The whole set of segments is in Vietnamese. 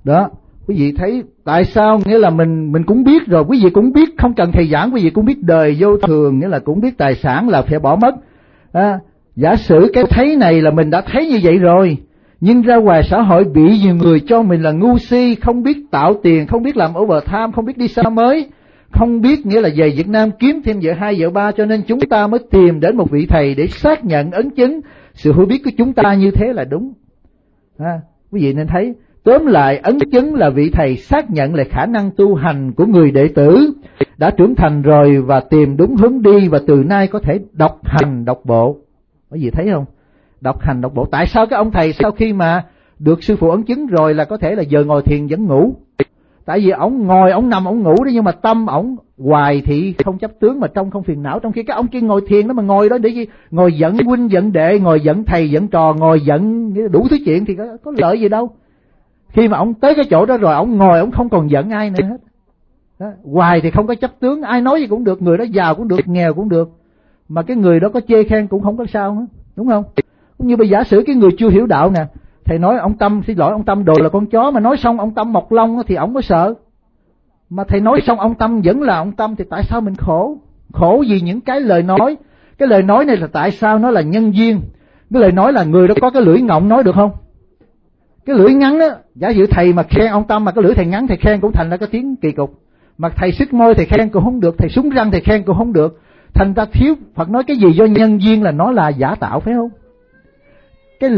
Đó, quý vị thấy tại sao, nghĩa là mình cũng biết rồi, quý vị cũng biết, không cần thầy giảng, quý vị cũng biết đời vô thường, nghĩa là cũng biết tài sản là phải bỏ mất. Giả sử cái thấy này là mình đã thấy như vậy rồi, nhưng ra ngoài xã hội bị nhiều người cho mình là ngu si, không biết tạo tiền, không biết làm overtime, không biết đi xa mới, không biết nghĩa là về Việt Nam kiếm thêm vợ 2 vợ 3, cho nên chúng ta mới tìm đến một vị thầy để xác nhận ấn chứng sự hiểu biết của chúng ta như thế là đúng. Quý vị nên thấy, tóm lại ấn chứng là vị thầy xác nhận lại khả năng tu hành của người đệ tử đã trưởng thành rồi và tìm đúng hướng đi, và từ nay có thể độc hành độc bộ. Quý vị thấy không? Độc hành độc bộ. Tại sao cái ông thầy sau khi mà được sư phụ ấn chứng rồi là có thể là giờ ngồi thiền vẫn ngủ? Tại vì ổng ngồi, ổng nằm, ổng ngủ đấy, nhưng mà tâm ổng hoài thị không chấp tướng, mà trong không phiền não. Trong khi cái ông kia ngồi thiền đó mà ngồi đó để gì? Ngồi giận huynh giận đệ, ngồi giận thầy giận trò, ngồi giận đủ thứ chuyện thì có lợi gì đâu. Khi mà ổng tới cái chỗ đó rồi, ổng ngồi, ổng không còn giận ai nữa hết. Đó, hoài thì không có chấp tướng, ai nói gì cũng được, người đó giàu cũng được, nghèo cũng được, mà cái người đó có chê khen cũng không có sao hết, đúng không? Cũng như bây giả sử cái người chưa hiểu đạo nè, thầy nói ông Tâm, xin lỗi ông Tâm đồ là con chó, mà nói xong ông Tâm mọc lông thì ổng có sợ. Mà thầy nói xong ông Tâm vẫn là ông Tâm thì tại sao mình khổ? Khổ vì những cái lời nói. Cái lời nói này là tại sao nó là nhân duyên. Cái lời nói là người đó có cái lưỡi ngọng nói được không? Cái lưỡi ngắn á, giả sử thầy mà khen ông Tâm mà cái lưỡi thầy ngắn, thầy khen cũng thành ra cái tiếng kỳ cục. Mà thầy xích môi thầy khen cũng không được, thầy súng răng thầy khen cũng không được. Thành ra thiếu, Phật nói cái gì do nhân duyên là nó là giả tạo, phải không? Cái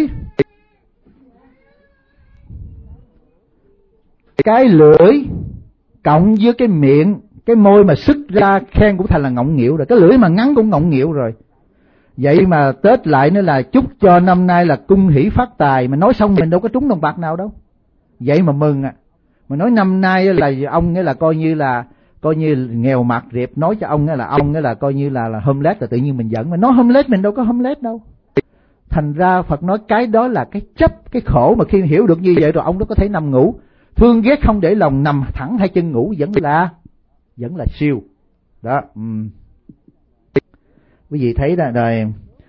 lưỡi cộng với cái miệng, cái môi mà sức ra khen cũng thành là ngọng nghịu rồi. Cái lưỡi mà ngắn cũng ngọng nghịu rồi. Vậy mà Tết lại nữa là chúc cho năm nay là cung hỷ phát tài, mà nói xong mình đâu có trúng đồng bạc nào đâu. Vậy mà mừng à. Mà nói năm nay là ông nghĩa là coi như nghèo mặt riệp, nói cho ông là ông nghĩa là coi như là homeless, là tự nhiên mình giận. Mà nói homeless mình đâu có homeless đâu. Thành ra Phật nói cái đó là cái chấp, cái khổ, mà khi hiểu được như vậy rồi ông đó có thể nằm ngủ. Thương ghét không để lòng, nằm thẳng hai chân ngủ vẫn là siêu. Đó. Quý vị thấy rồi.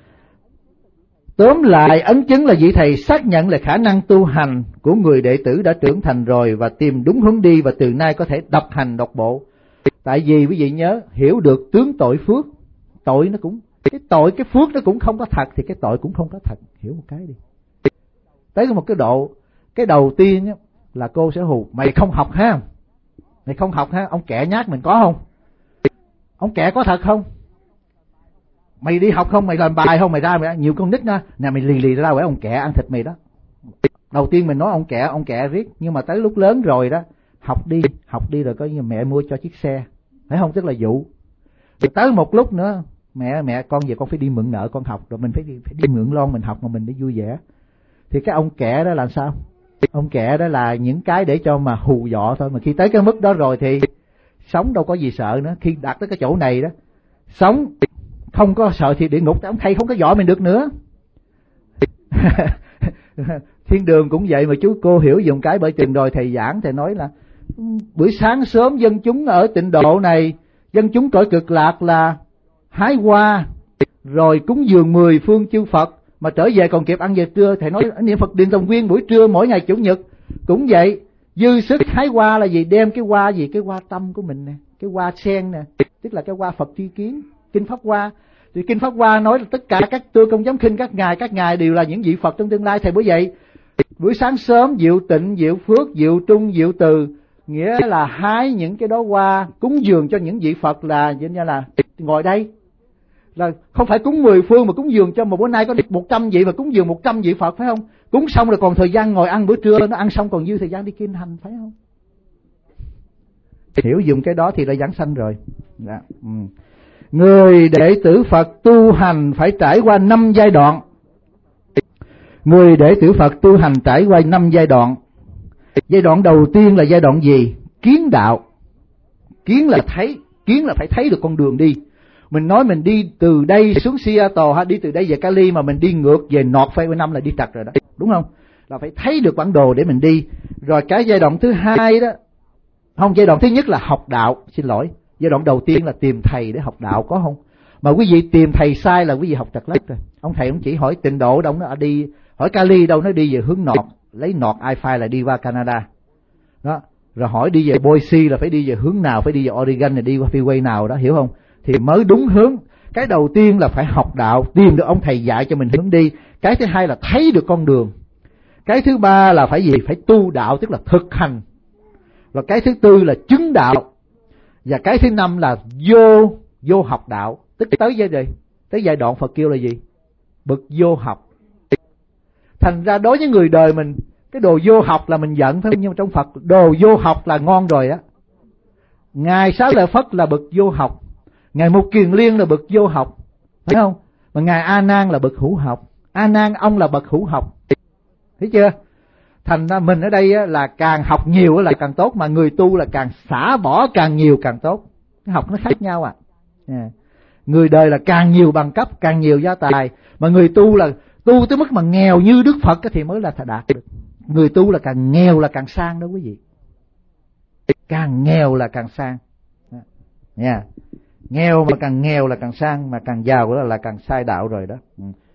Tóm lại ấn chứng là vị thầy xác nhận là khả năng tu hành của người đệ tử đã trưởng thành rồi và tìm đúng hướng đi, và từ nay có thể độc hành độc bộ. Tại vì quý vị nhớ, hiểu được tướng tội phước, tội nó cũng, cái tội cái phước nó cũng không có thật thì cái tội cũng không có thật. Hiểu một cái đi. Tới một cái độ, cái đầu tiên á, là cô sẽ hù mày không học ha, mày không học ha. Ông kẻ nhát mình có không? Ông kẻ có thật không? Mày đi học không? Mày làm bài không? Mày ra nhiều con nít nha, nè mày lì ra bởi ông kẻ ăn thịt mày đó. Đầu tiên mình nói ông kẻ riết, nhưng mà tới lúc lớn rồi đó, học đi rồi có như mẹ mua cho chiếc xe, phải không? Tức là dụ. Rồi tới một lúc nữa, mẹ con về con phải đi mượn nợ con học, rồi mình phải đi mượn lon mình học mà mình để vui vẻ. Thì cái ông kẻ đó làm sao? Ông kẻ đó là những cái để cho mà hù dọ thôi, mà khi tới cái mức đó rồi thì sống đâu có gì sợ nữa. Khi đạt tới cái chỗ này đó, sống không có sợ thì địa ngục ông thầy không có dọa mình được nữa. Thiên đường cũng vậy mà chú cô hiểu dùng cái, bởi chừng rồi thầy giảng thầy nói là buổi sáng sớm dân chúng ở tịnh độ này, dân chúng cõi cực lạc là hái hoa rồi cúng dường 10 phương chư Phật, mà trở về còn kịp ăn giờ trưa. Thầy nói niệm Phật Điện Tòng Nguyên buổi trưa mỗi ngày chủ nhật cũng vậy, dư sức hái hoa là gì? Đem cái hoa gì? Cái hoa tâm của mình nè, cái hoa sen nè, tức là cái hoa Phật tri kiến, kinh Pháp Hoa. Thì kinh Pháp Hoa nói là tất cả các tôi không dám khinh các ngài đều là những vị Phật trong tương lai. Thầy bởi vậy buổi sáng sớm diệu tịnh, diệu phước, diệu trung, diệu từ, nghĩa là hái những cái đó hoa cúng dường cho những vị Phật, là như là ngồi đây là không phải cúng 10 phương mà cúng dường cho một bữa nay có 100 vị mà cúng dường 100 vị Phật, phải không? Cúng xong rồi còn thời gian ngồi ăn bữa trưa, nó ăn xong còn dư thời gian đi kinh hành, phải không? Hiểu dùng cái đó thì đã giảng sanh rồi. Dạ. Người đệ tử Phật tu hành phải trải qua 5 giai đoạn. Người đệ tử Phật tu hành trải qua 5 giai đoạn. Giai đoạn đầu tiên là giai đoạn gì? Kiến đạo. Kiến là thấy, kiến là phải thấy được con đường đi. Mình nói mình đi từ đây xuống Seattle hay đi từ đây về Cali mà mình đi ngược về North Phase 5 là đi trật rồi đó, đúng không? Là phải thấy được bản đồ để mình đi. Rồi cái giai đoạn thứ hai đó, không, giai đoạn thứ nhất là học đạo, xin lỗi. Giai đoạn đầu tiên là tìm thầy để học đạo, có không? Mà quý vị tìm thầy sai là quý vị học trật lất rồi. Ông thầy ông chỉ hỏi Tịnh Độ đâu nó đi, hỏi Cali đâu nó đi về hướng North, lấy North I-5 là đi qua Canada đó, rồi hỏi đi về Boise là phải đi về hướng nào, phải đi về Oregon là đi qua freeway nào đó, hiểu không? Thì mới đúng hướng. Cái đầu tiên là phải học đạo, tìm được ông thầy dạy cho mình hướng đi. Cái thứ hai là thấy được con đường. Cái thứ ba là phải gì? Phải tu đạo, tức là thực hành. Và cái thứ tư là chứng đạo. Và cái thứ năm là vô học đạo, tức tới giai đoạn Phật kêu là gì? Bậc vô học. Thành ra đối với người đời mình, cái đồ vô học là mình giận thôi, nhưng mà trong Phật đồ vô học là ngon rồi á. Ngài Xá Lợi Phất là bậc vô học, Ngài Mục Kiền Liên là bậc vô học, phải không? Mà Ngài A Nan là bậc hữu học. A Nan ông là bậc hữu học, thấy chưa? Thành ra mình ở đây á, là càng học nhiều là càng tốt, mà người tu là càng xả bỏ càng nhiều càng tốt. Cái học nó khác nhau à. Người đời là càng nhiều bằng cấp, càng nhiều gia tài, mà người tu là tu tới mức mà nghèo như Đức Phật thì mới là đạt được. Người tu là càng nghèo là càng sang đó quý vị. Càng nghèo là càng sang nha. Nghèo mà càng nghèo là càng sang, mà càng giàu là càng sai đạo rồi đó.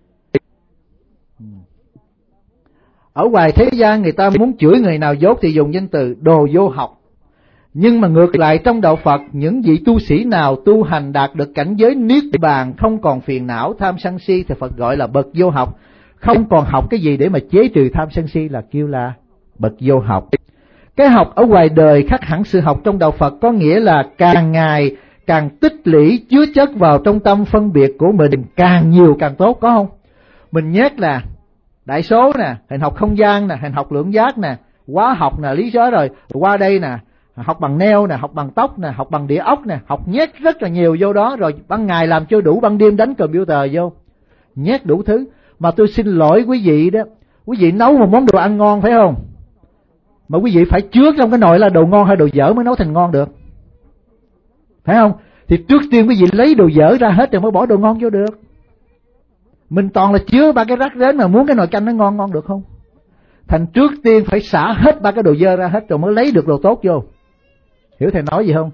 Ở ngoài thế gian người ta muốn chửi người nào dốt thì dùng danh từ đồ vô học. Nhưng mà ngược lại trong đạo Phật, những vị tu sĩ nào tu hành đạt được cảnh giới niết bàn, không còn phiền não tham sân si thì Phật gọi là bậc vô học. Không còn học cái gì để mà chế trừ tham sân si là kêu là bậc vô học. Cái học ở ngoài đời khác hẳn sự học trong đạo Phật, có nghĩa là càng ngày càng tích lũy chứa chất vào trong tâm phân biệt của mình, càng nhiều càng tốt, có không? Mình nhét là đại số nè, hình học không gian nè, hình học lượng giác nè, hóa học nè, lý số rồi qua đây nè, học bằng neo nè, học bằng tóc nè, học bằng địa ốc nè, học nhét rất là nhiều vô đó, rồi ban ngày làm chưa đủ, ban đêm đánh computer vô, nhét đủ thứ. Mà tôi xin lỗi quý vị đó, quý vị nấu một món đồ ăn ngon phải không? Mà quý vị phải chứa trong cái nồi là đồ ngon hay đồ dở mới nấu thành ngon được, phải không? Thì trước tiên quý vị lấy đồ dở ra hết rồi mới bỏ đồ ngon vô được. Mình toàn là chứa ba cái rác rến mà muốn cái nồi canh nó ngon được không? Thành trước tiên phải xả hết ba cái đồ dơ ra hết rồi mới lấy được đồ tốt vô. Hiểu thầy nói gì không?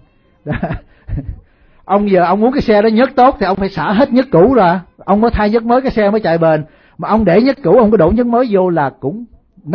Ông giờ ông muốn cái xe đó nhớt tốt thì ông phải xả hết nhớt cũ ra. Ông có thay nhớt mới cái xe mới chạy bền. Mà ông để nhớt cũ, ông có đổ nhớt mới vô là cũng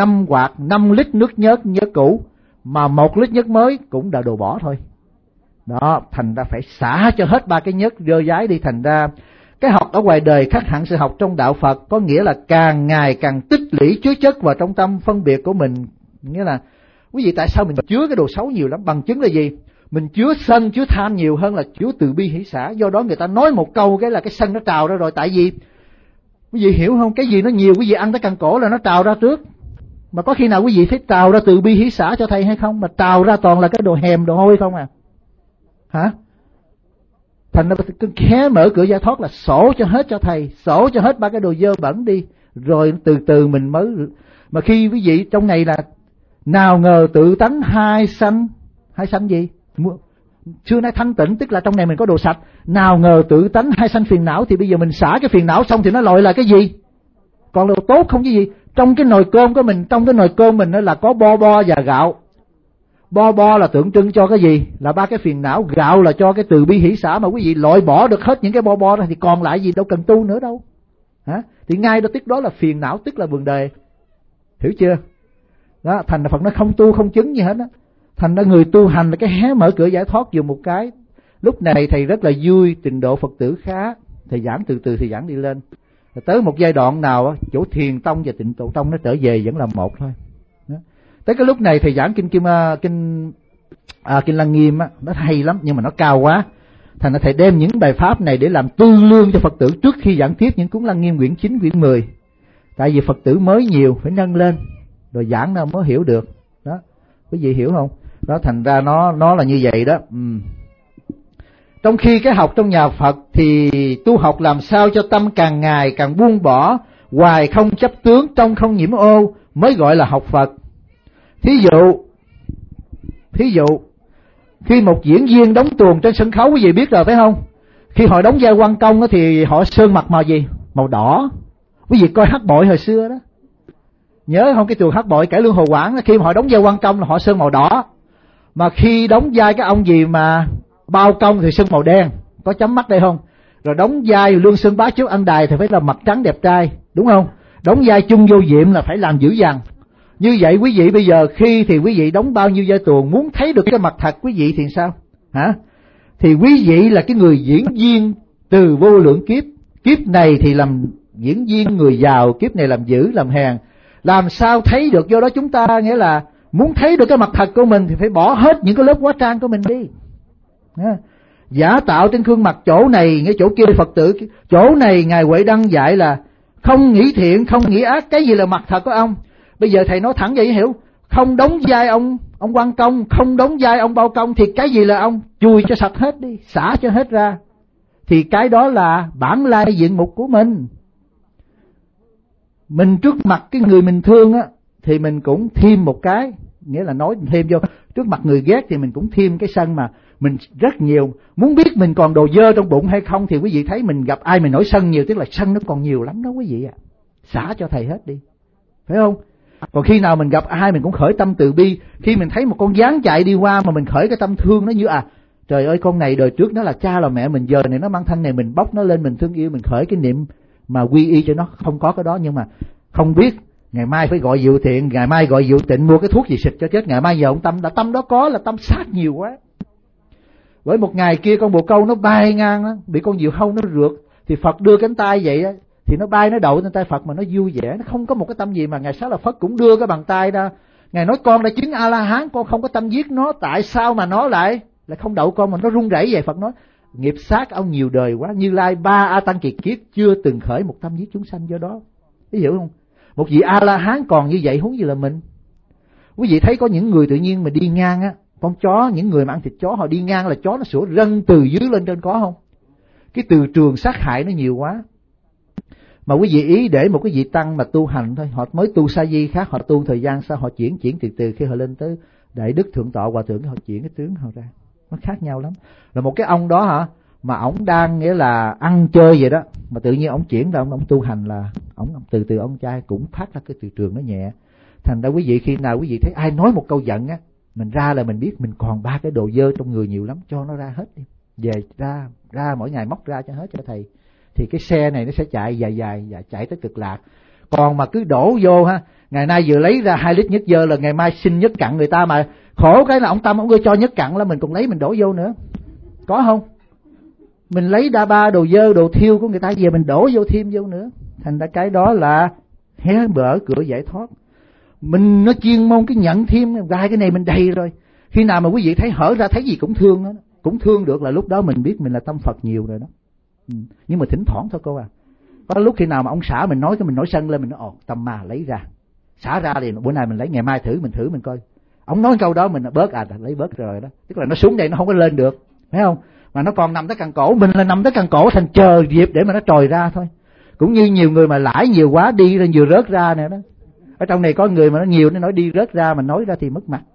5 lít nước nhớt cũ, mà 1 lít nhớt mới cũng đã đồ bỏ thôi. Đó, thành ra phải xả cho hết ba cái nhớt dơ dái đi. Thành ra cái học ở ngoài đời khác hẳn sự học trong đạo Phật, có nghĩa là càng ngày càng tích lũy chứa chất vào trong tâm phân biệt của mình. Nghĩa là quý vị tại sao mình chứa cái đồ xấu nhiều lắm? Bằng chứng là gì? Mình chứa sân, chứa tham nhiều hơn là chứa từ bi hỷ xả. Do đó người ta nói một câu cái là cái sân nó trào ra rồi. Tại vì quý vị hiểu không? Cái gì nó nhiều quý vị ăn tới căn cổ là nó trào ra trước. Mà có khi nào quý vị phải trào ra từ bi hỷ xả cho thầy hay không? Mà trào ra toàn là cái đồ hèm, đồ hôi không à? Hả? Thành ra cứ khé mở cửa giải thoát là sổ cho hết cho thầy, sổ cho hết ba cái đồ dơ bẩn đi, rồi từ từ mình mới. Mà khi quý vị trong này là nào ngờ tự tánh hai sanh gì? Xưa nay thanh tịnh, tức là trong này mình có đồ sạch. Nào ngờ tự tánh hai sanh phiền não, thì bây giờ mình xả cái phiền não xong thì nó lòi là cái gì? Còn đồ tốt không cái gì? Trong cái nồi cơm của mình, trong cái nồi cơm mình là có bo và gạo. Bo là tượng trưng cho cái gì? Là ba cái phiền não. Gạo là cho cái từ bi hỷ xả. Mà quý vị loại bỏ được hết những cái bo ra thì còn lại gì đâu cần tu nữa đâu. Hả? Thì ngay đó tức đó là phiền não, tức là vườn đề. Hiểu chưa? Đó, thành ra Phật nó không tu không chứng gì hết á. Thành ra người tu hành là cái hé mở cửa giải thoát dùng một cái. Lúc này thầy rất là vui, trình độ Phật tử khá, thầy giảng từ từ thầy giảng đi lên. Rồi tới một giai đoạn nào chỗ thiền tông và tịnh độ tông nó trở về vẫn là một thôi. Đó. Tới cái lúc này thầy giảng kinh Lăng Nghiêm á, nó hay lắm nhưng mà nó cao quá. Thành ra thầy đem những bài pháp này để làm tư lương cho Phật tử trước khi giảng tiếp những cuốn Lăng Nghiêm quyển 9, quyển 10. Tại vì Phật tử mới nhiều phải nâng lên rồi giảng nó mới hiểu được. Đó, quý vị hiểu không? Đó, thành ra nó là như vậy đó. Trong khi cái học trong nhà Phật thì tu học làm sao cho tâm càng ngày càng buông bỏ, hoài không chấp tướng, trong không nhiễm ô mới gọi là học Phật. Thí dụ khi một diễn viên đóng tuồng trên sân khấu, quý vị biết rồi phải không? Khi họ đóng vai quan công thì họ sơn mặt màu gì? Màu đỏ. Quý vị coi Hắc Bội hồi xưa đó, nhớ không? Cái tuồng Hắc Bội cải lương Hồ Quảng, khi mà họ đóng vai quan công là họ sơn màu đỏ, mà khi đóng vai cái ông gì mà bao công thì sơn màu đen, có chấm mắt đây không? Rồi đóng vai Lương Sơn Bá Trước Ân Đài thì phải là mặt trắng đẹp trai, đúng không? Đóng vai Chung Vô Diệm là phải làm dữ dằn. Như vậy quý vị bây giờ khi thì quý vị đóng bao nhiêu vai tuồng, muốn thấy được cái mặt thật quý vị thì sao? Hả? Thì quý vị là cái người diễn viên từ vô lượng kiếp. Kiếp này thì làm diễn viên người giàu, kiếp này làm dữ làm hèn. Làm sao thấy được? Do đó chúng ta nghĩa là muốn thấy được cái mặt thật của mình thì phải bỏ hết những cái lớp hóa trang của mình đi. Giả tạo trên gương mặt chỗ này, ngay chỗ kia Phật tử, chỗ này Ngài Huệ Đăng dạy là không nghĩ thiện, không nghĩ ác. Cái gì là mặt thật của ông? Bây giờ thầy nói thẳng vậy hiểu. Không đóng vai ông Quan Công, không đóng vai ông Bao Công, thì cái gì là ông? Chùi cho sạch hết đi, xả cho hết ra. Thì cái đó là bản lai diện mục của mình. Mình trước mặt cái người mình thương á thì mình cũng thêm một cái, nghĩa là nói thêm vô. Trước mặt người ghét thì mình cũng thêm cái sân mà mình rất nhiều. Muốn biết mình còn đồ dơ trong bụng hay không thì quý vị thấy mình gặp ai mình nổi sân nhiều, tức là sân nó còn nhiều lắm đó quý vị ạ. Xả cho thầy hết đi, phải không? Còn khi nào mình gặp ai mình cũng khởi tâm từ bi. Khi mình thấy một con gián chạy đi qua mà mình khởi cái tâm thương nó như trời ơi, con này đời trước nó là cha là mẹ mình, giờ này nó mang thân này, mình bóc nó lên, mình thương yêu, mình khởi cái niệm mà quy y cho nó. Không có cái đó, nhưng mà không biết ngày mai phải gọi Diệu Thiện, ngày mai gọi Diệu Tịnh mua cái thuốc gì xịt cho chết. Ngày mai giờ ông tâm, tâm đó có là tâm sát nhiều quá. Với một ngày kia con bồ câu nó bay ngang đó, bị con diều hâu nó rượt, thì Phật đưa cánh tay vậy đó, thì nó bay nó đậu trên tay Phật mà nó vui vẻ, nó không có một cái tâm gì. Mà Ngài Xá Lợi Phất cũng đưa cái bàn tay ra, Ngài nói con đã chứng A La Hán, con không có tâm giết nó, tại sao mà nó lại không đậu con mà nó run rẩy vậy? Phật nói nghiệp sát ông nhiều đời quá, Như Lai 3 A Tăng kiệt kiếp chưa từng khởi một tâm giết chúng sanh, do đó quý hiểu không? Một vị A La Hán còn như vậy, huống gì là mình. Quý vị thấy có những người tự nhiên mà đi ngang á, con chó, những người mà ăn thịt chó họ đi ngang là chó nó sủa rân từ dưới lên trên, có không? Cái từ trường sát hại nó nhiều quá. Mà quý vị ý để một cái vị tăng mà tu hành thôi, họ mới tu sa di khác, họ tu thời gian sau họ chuyển từ khi họ lên tới Đại Đức Thượng Tọa Hòa Thượng, họ chuyển cái tướng họ ra, nó khác nhau lắm. Là một cái ông đó hả, mà ổng đang nghĩa là ăn chơi vậy đó, mà tự nhiên ổng chuyển ra ổng tu hành, là ổng từ ông trai cũng phát ra cái từ trường nó nhẹ. Thành ra quý vị khi nào quý vị thấy ai nói một câu giận á, mình ra là mình biết mình còn 3 cái đồ dơ trong người nhiều lắm, cho nó ra hết đi, về ra mỗi ngày móc ra cho hết cho thầy, thì cái xe này nó sẽ chạy dài chạy tới cực lạc. Còn mà cứ đổ vô ha, ngày nay vừa lấy ra 2 lít nhất dơ là ngày mai xin nhất cặn người ta, mà khổ cái là ông Tâm ông ưa cho nhất cặn là mình còn lấy mình đổ vô nữa, có không? Mình lấy đa ba đồ dơ đồ thiêu của người ta về mình đổ vô thêm vô nữa. Thành ra cái đó là hé mở cửa giải thoát. Mình nó chuyên môn cái nhận thêm vài cái này mình đầy rồi. Khi nào mà quý vị thấy hở ra thấy gì cũng thương đó, cũng thương được, là lúc đó mình biết mình là tâm Phật nhiều rồi đó. Nhưng mà thỉnh thoảng thôi cô à. Có lúc khi nào mà ông xã mình nói cái mình nổi sân lên, mình nói tâm ma lấy ra, xả ra thì bữa nay mình lấy, ngày mai thử mình coi. Ông nói câu đó mình bớt lấy bớt rồi đó. Tức là nó xuống đây nó không có lên được, phải không? Mà nó còn nằm tới cẳng cổ, mình là nằm tới cẳng cổ, thành chờ dịp để mà nó trồi ra thôi. Cũng như nhiều người mà lãi nhiều quá đi rồi vừa rớt ra nè đó. Ở trong này có người mà nó nhiều, nó nói đi rớt ra mà nói ra thì mất mặt.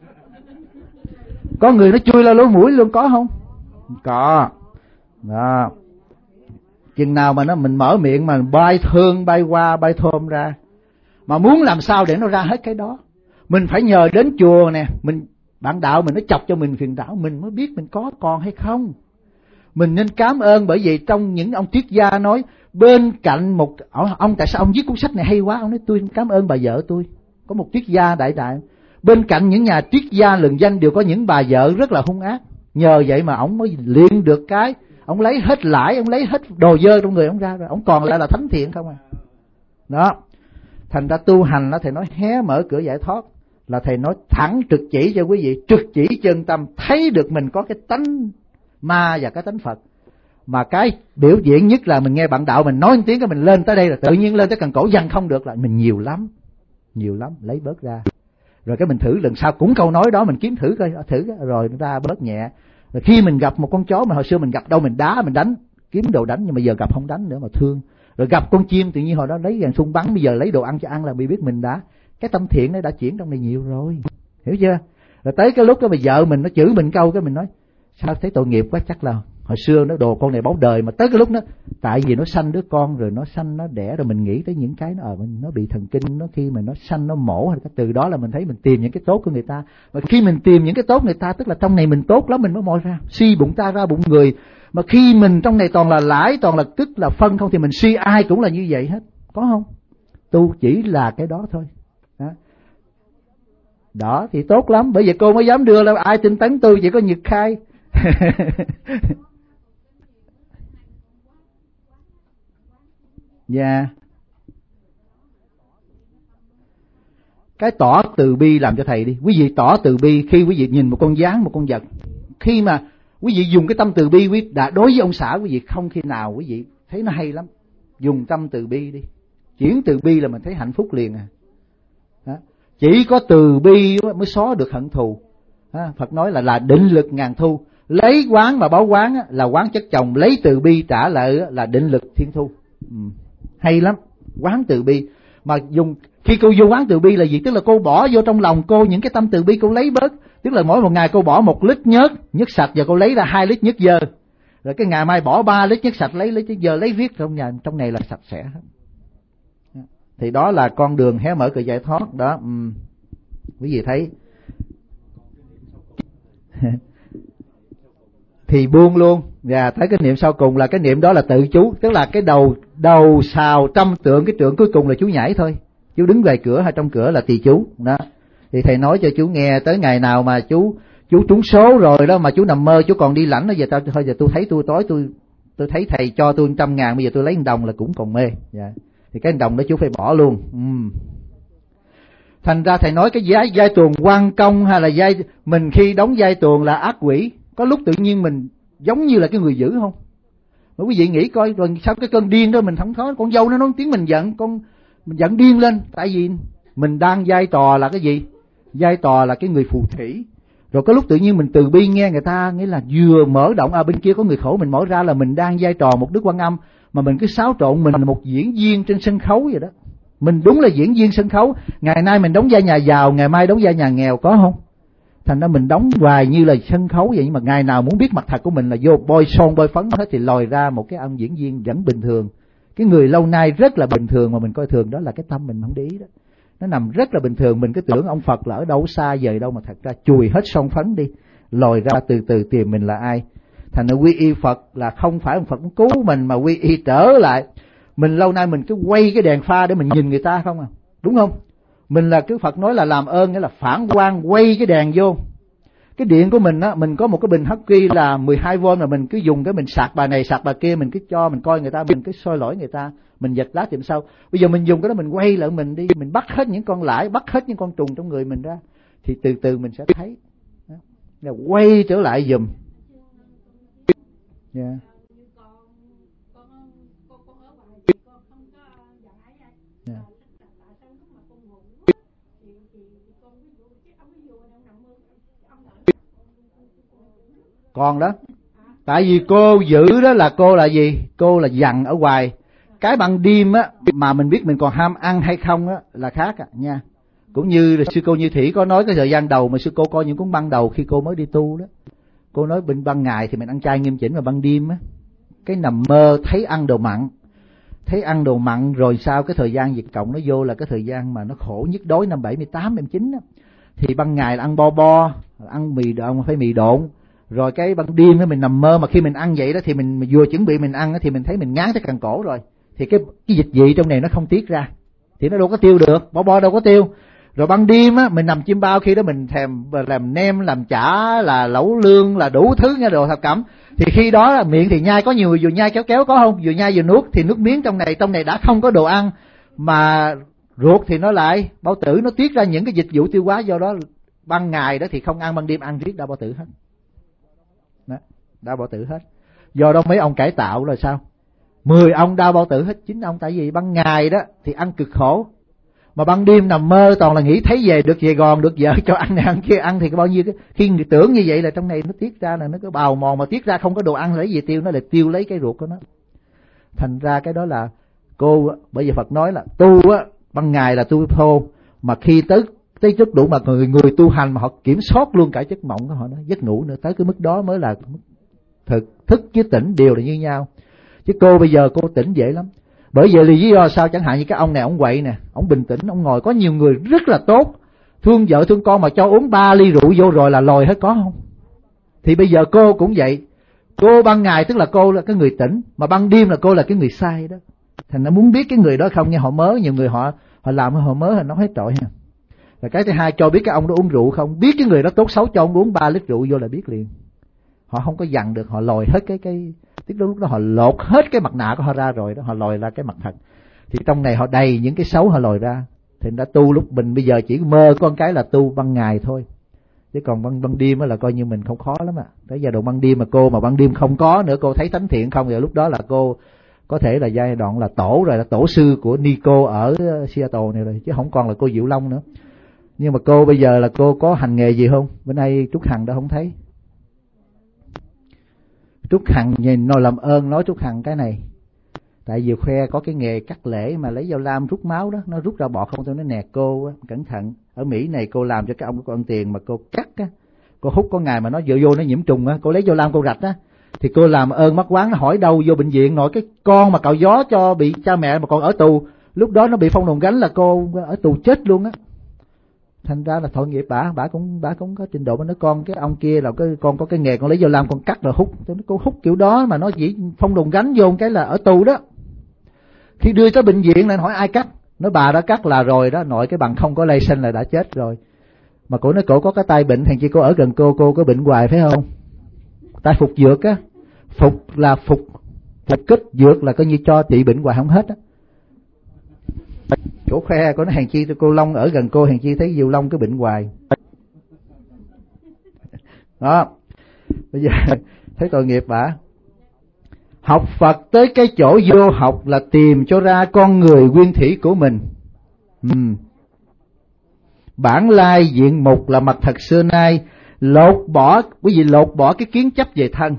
Có người nó chui ra lỗ mũi luôn, có không? Có. Đó. Chừng nào mà mình mở miệng mà bay thương, bay qua, bay thơm ra. Mà muốn làm sao để nó ra hết cái đó, mình phải nhờ đến chùa nè, bạn đạo mình nó chọc cho mình phiền não, mình mới biết mình có còn hay không. Mình nên cảm ơn, bởi vì trong những ông triết gia nói bên cạnh một ông, tại sao ông viết cuốn sách này hay quá, ông nói tôi cảm ơn bà vợ tôi. Có một triết gia đại bên cạnh những nhà triết gia lừng danh đều có những bà vợ rất là hung ác. Nhờ vậy mà ông mới luyện được cái, ông lấy hết lãi, ông lấy hết đồ dơ trong người ông ra rồi, ông còn lại là thánh thiện không à. Đó. Thành ra tu hành đó thầy nói hé mở cửa giải thoát, là thầy nói thẳng trực chỉ cho quý vị, trực chỉ chân tâm, thấy được mình có cái tánh ma và cái tánh Phật. Mà cái biểu diễn nhất là mình nghe bạn đạo mình nói một tiếng cái mình lên tới đây là tự nhiên lên tới cần cổ dằn không được, là mình nhiều lắm, lấy bớt ra. Rồi cái mình thử lần sau cũng câu nói đó, mình kiếm thử coi, thử rồi nó ra bớt nhẹ. Rồi khi mình gặp một con chó mà hồi xưa mình gặp đâu mình đá mình đánh, kiếm đồ đánh, nhưng mà giờ gặp không đánh nữa mà thương. Rồi gặp con chim tự nhiên hồi đó lấy gàn sung bắn, bây giờ lấy đồ ăn cho ăn là bị biết mình đã, cái tâm thiện nó đã chuyển trong này nhiều rồi, hiểu chưa? Rồi tới cái lúc đó mà vợ mình nó chửi mình câu, cái mình nói sao thấy tội nghiệp quá, chắc là hồi xưa nó đồ con này báo đời. Mà tới cái lúc đó tại vì nó sanh đứa con rồi nó sanh nó đẻ rồi mình nghĩ tới những cái nó bị thần kinh, nó khi mà nó sanh nó mổ, từ đó là mình thấy mình tìm những cái tốt của người ta. Mà khi mình tìm những cái tốt người ta, tức là trong này mình tốt lắm mình mới moi ra, suy bụng ta ra bụng người. Mà khi mình trong này toàn là lãi, toàn là tức là phân không, thì mình suy ai cũng là như vậy hết, có không? Tu chỉ là cái đó thôi. Đó. Đó thì tốt lắm, bởi vậy cô mới dám đưa, là ai tin tấn tôi, chỉ có Nhật Khai. Dạ. Cái tỏ từ bi làm cho thầy đi. Quý vị tỏ từ bi khi quý vị nhìn một con gián, một con vật. Khi mà quý vị dùng cái tâm từ bi đối với ông xã quý vị, không khi nào quý vị thấy nó hay lắm. Dùng tâm từ bi đi. Chuyển từ bi là mình thấy hạnh phúc liền à. Đó. Chỉ có từ bi mới xóa được hận thù. Đó. Phật nói là định lực ngàn thu. Lấy quán mà báo quán là quán chất chồng, lấy từ bi trả lại là định lực thiên thu. Hay lắm. Quán từ bi. Mà dùng, khi cô vô quán từ bi là gì? Tức là cô bỏ vô trong lòng cô những cái tâm từ bi, cô lấy bớt. Tức là mỗi một ngày cô bỏ 1 lít nhớt sạch, và cô lấy ra 2 lít nhớt dơ. Rồi cái ngày mai bỏ 3 lít nhớt sạch, lấy lít nhớt dơ, lấy viết trong này là sạch sẽ hết. Thì đó là con đường hé mở cửa giải thoát đó. Quý vị thấy. Thì buông luôn. Và thấy cái niệm sau cùng là cái niệm đó là tự chú. Tức là cái đầu xào trăm tượng, cái tượng cuối cùng là chú nhảy thôi. Chú đứng ngoài cửa hay trong cửa là tỳ chú đó. Thì thầy nói cho chú nghe, tới ngày nào mà chú trúng số rồi đó, mà chú nằm mơ chú còn đi lãnh đó, giờ tôi thấy tôi thấy thầy cho tôi 100.000, bây giờ tôi lấy 1 đồng là cũng còn mê. Dạ. Thì cái 1 đồng đó chú phải bỏ luôn. Thành ra thầy nói cái giai tuồng quan công hay là mình khi đóng giai tuồng là ác quỷ, có lúc tự nhiên mình giống như là cái người dữ không? Mà quý vị nghĩ coi, rồi sao cái cơn điên đó mình không có, con dâu nó nói tiếng mình giận, mình giận điên lên, tại vì mình đang vai trò là cái gì? Vai trò là cái người phù thủy. Rồi có lúc tự nhiên mình từ bi nghe người ta, nghĩa là vừa mở động bên kia có người khổ, mình mở ra là mình đang vai trò một Đức Quan Âm, mà mình cứ xáo trộn, mình là một diễn viên trên sân khấu vậy đó. Mình đúng là diễn viên sân khấu, ngày nay mình đóng vai nhà giàu, ngày mai đóng vai nhà nghèo, có không? Thành ra mình đóng hoài như là sân khấu vậy, nhưng mà ngày nào muốn biết mặt thật của mình là vô bôi son bôi phấn hết, thì lòi ra một cái ông diễn viên vẫn bình thường. Cái người lâu nay rất là bình thường mà mình coi thường, đó là cái tâm mình không để ý đó. Nó nằm rất là bình thường, mình cứ tưởng ông Phật là ở đâu xa vời đâu, mà thật ra chùi hết son phấn đi, lòi ra từ từ tìm mình là ai. Thành ra quy y Phật là không phải ông Phật cứu mình, mà quy y trở lại. Mình lâu nay mình cứ quay cái đèn pha để mình nhìn người ta không à, đúng không? Mình là cứ Phật nói là làm ơn, nghĩa là phản quang, quay cái đèn vô. Cái điện của mình á, mình có một cái bình hấp ghi là 12V, mà mình cứ dùng cái mình sạc bà này sạc bà kia, mình cứ cho mình coi người ta, mình cứ soi lỗi người ta, mình giật lá tìm sau. Bây giờ mình dùng cái đó mình quay lại mình đi, mình bắt hết những con lãi, bắt hết những con trùng trong người mình ra, thì từ từ mình sẽ thấy. Là quay trở lại giùm. Yeah. Yeah. Còn đó, tại vì cô giữ đó là cô là gì? Cô là dằn ở ngoài. Cái ban đêm á mà mình biết mình còn ham ăn hay không á là khác à nha. Cũng như là sư cô Như Thủy có nói cái thời gian đầu mà sư cô coi những cuốn băng đầu khi cô mới đi tu đó. Cô nói bên ban ngày thì mình ăn chay nghiêm chỉnh, mà ban đêm á cái nằm mơ thấy ăn đồ mặn rồi sao cái thời gian Việt Cộng nó vô là cái thời gian mà nó khổ nhất đối năm 78, 79 á. Thì ban ngày là ăn bo, ăn mì độn, phải mì độn. Rồi cái ban đêm mình nằm mơ, mà khi mình ăn vậy đó thì mình vừa chuẩn bị mình ăn thì mình thấy mình ngán tới cằn cổ rồi, thì cái dịch vị trong này nó không tiết ra, thì nó đâu có tiêu được, bo đâu có tiêu. Rồi ban đêm á mình nằm chim bao, khi đó mình thèm làm nem, làm chả, là lẩu lương, là đủ thứ nghe, đồ thập cẩm. Thì khi đó là miệng thì nhai, có nhiều người vừa nhai kéo có không, vừa nhai vừa nuốt, thì nước miếng trong này đã không có đồ ăn, mà ruột thì nó lại bao tử, nó tiết ra những cái dịch vụ tiêu hóa. Do đó ban ngày đó thì không ăn, ban đêm ăn riết đau bao tử hết. Đó, đau bao tử hết. Do đó mấy ông cải tạo là sao? 10 ông đau bao tử hết 9 ông, tại vì ban ngày đó thì ăn cực khổ, mà ban đêm nằm mơ toàn là nghĩ thấy về được về gòn, được vợ cho ăn này ăn kia, ăn thì bao nhiêu cái khi người tưởng như vậy là trong này nó tiết ra là nó có bào mòn, mà tiết ra không có đồ ăn lấy gì tiêu, nó lại tiêu lấy cái ruột của nó. Thành ra cái đó là cô, bởi vì Phật nói là tu á, ban ngày là tu thô, mà khi tới chút đủ mà người tu hành mà họ kiểm soát luôn cả giấc mộng của họ, giấc ngủ nữa, tới cái mức đó mới là thức với tỉnh đều là như nhau. Chứ cô bây giờ cô tỉnh dễ lắm. Bởi vậy lý do sao, chẳng hạn như cái ông này ông quậy nè, ông bình tĩnh, ông ngồi, có nhiều người rất là tốt, thương vợ thương con mà cho uống 3 ly rượu vô rồi là lòi hết, có không? Thì bây giờ cô cũng vậy. Cô ban ngày tức là cô là cái người tỉnh, mà ban đêm là cô là cái người sai đó. Thành nó muốn biết cái người đó không nha, họ mớ, nhiều người họ làm họ mớ, họ nói hết trọi ha. Rồi cái thứ hai, cho biết cái ông đó uống rượu không, biết cái người đó tốt xấu, cho ông uống 3 lít rượu vô là biết liền. Họ không có dằn được, họ lòi hết cái lúc đó họ lột hết cái mặt nạ của họ ra rồi đó, họ lòi ra cái mặt thật. Thì trong này họ đầy những cái xấu họ lòi ra. Thì đã tu lúc mình bây giờ chỉ mơ con cái là tu ban ngày thôi, chứ còn ban đêm là coi như mình không khó lắm ạ. Tới giai đoạn ban đêm mà cô mà ban đêm không có nữa, cô thấy thánh thiện không, rồi lúc đó là cô có thể là giai đoạn là tổ rồi, là tổ sư của Nico ở Seattle này rồi, chứ không còn là cô Diệu Long nữa. Nhưng mà cô bây giờ là cô có hành nghề gì không? Bữa nay Trúc Hằng đã không thấy. Trúc Hằng nhìn nói làm ơn nói Trúc Hằng cái này, tại vì khoe có cái nghề cắt lễ mà lấy dao lam rút máu đó, nó rút ra bọt không thôi nó nẹt cô á, cẩn thận. Ở Mỹ này cô làm cho cái ông có ăn tiền mà cô cắt á, cô hút có ngày mà nó vô nó nhiễm trùng á, cô lấy dao lam cô rạch á, thì cô làm ơn mắc quán, nó hỏi đâu vô bệnh viện, nội cái con mà cạo gió cho bị cha mẹ mà còn ở tù, lúc đó nó bị phong đồn gánh là cô ở tù chết luôn á. Thành ra là tội nghiệp bả cũng có trình độ, mà nói con cái ông kia là cái con có cái nghề con lấy dao lam con cắt rồi hút, cô hút kiểu đó mà nó chỉ phong đồn gánh vô cái là ở tù đó. Khi đưa tới bệnh viện lại hỏi ai cắt, nói bà đã cắt là rồi đó, nội cái bằng không có license là đã chết rồi. Mà cổ nói cổ có cái tay bệnh, thằng chi cô ở gần cô có bệnh hoài phải không? Tay phục dược á, phục kích dược là coi như cho trị bệnh hoài không hết á. Chỗ khoe có nói hàng chi cô Long ở gần cô, hàng chi thấy Diệu Long cái bệnh hoài đó. Bây giờ thấy tội nghiệp bả. Học Phật tới cái chỗ vô học là tìm cho ra con người nguyên thủy của mình. Bản lai diện mục là mặt thật xưa nay, quý vị lột bỏ cái kiến chấp về thân.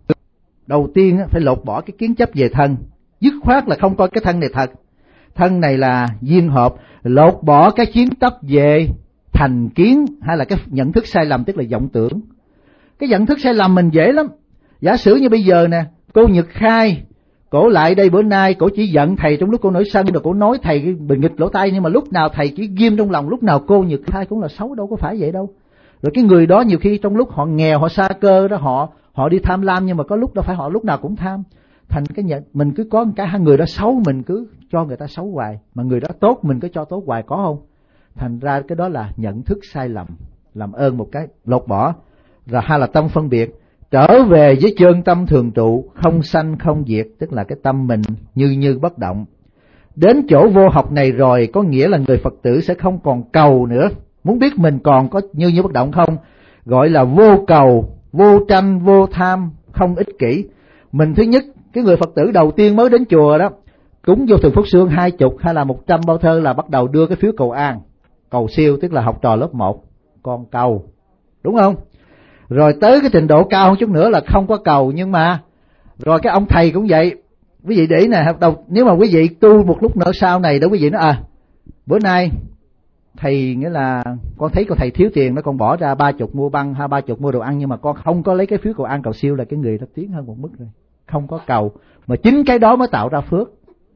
Đầu tiên phải lột bỏ cái kiến chấp về thân, dứt khoát là không coi cái thân này thật, thân này là duyên hợp. Lột bỏ cái kiến chấp về thành kiến hay là cái nhận thức sai lầm, tức là vọng tưởng. Cái nhận thức sai lầm mình dễ lắm. Giả sử như bây giờ nè, cô Nhật Khai, cổ lại đây bữa nay cổ chỉ giận thầy trong lúc cô nổi sân, rồi cổ nói thầy bị nghịch lỗ tai, nhưng mà lúc nào thầy chỉ ghim trong lòng, lúc nào cô Nhật Khai cũng là xấu, đâu có phải vậy đâu. Rồi cái người đó nhiều khi trong lúc họ nghèo, họ sa cơ đó, họ đi tham lam, nhưng mà có lúc đâu phải họ lúc nào cũng tham. Thành cái mình cứ có cái hai người đó xấu, mình cứ cho người ta xấu hoài, mà người đó tốt mình cứ cho tốt hoài, có không? Thành ra cái đó là nhận thức sai lầm. Làm ơn một cái lột bỏ. Rồi hay là tâm phân biệt, trở về với chân tâm thường trụ, không sanh không diệt, tức là cái tâm mình như bất động. Đến chỗ vô học này rồi có nghĩa là người Phật tử sẽ không còn cầu nữa. Muốn biết mình còn có như bất động không? Gọi là vô cầu, vô tranh, vô tham, không ích kỷ. Mình thứ nhất, cái người Phật tử đầu tiên mới đến chùa đó, cúng vô Thường Phúc Xương 20 hay là 100 bao thơ là bắt đầu đưa cái phiếu cầu an, cầu siêu, tức là học trò lớp 1, con cầu, đúng không? Rồi tới cái trình độ cao hơn chút nữa là không có cầu, nhưng mà rồi cái ông thầy cũng vậy. Quý vị để ý nè, nếu mà quý vị tu một lúc nữa sau này đó, quý vị nói bữa nay thầy nghĩa là con thấy con thầy thiếu tiền đó, con bỏ ra 30 mua băng, 30 mua đồ ăn, nhưng mà con không có lấy cái phiếu cầu an cầu siêu, là cái người đó tiến hơn một mức rồi, không có cầu. Mà chính cái đó mới tạo ra phước,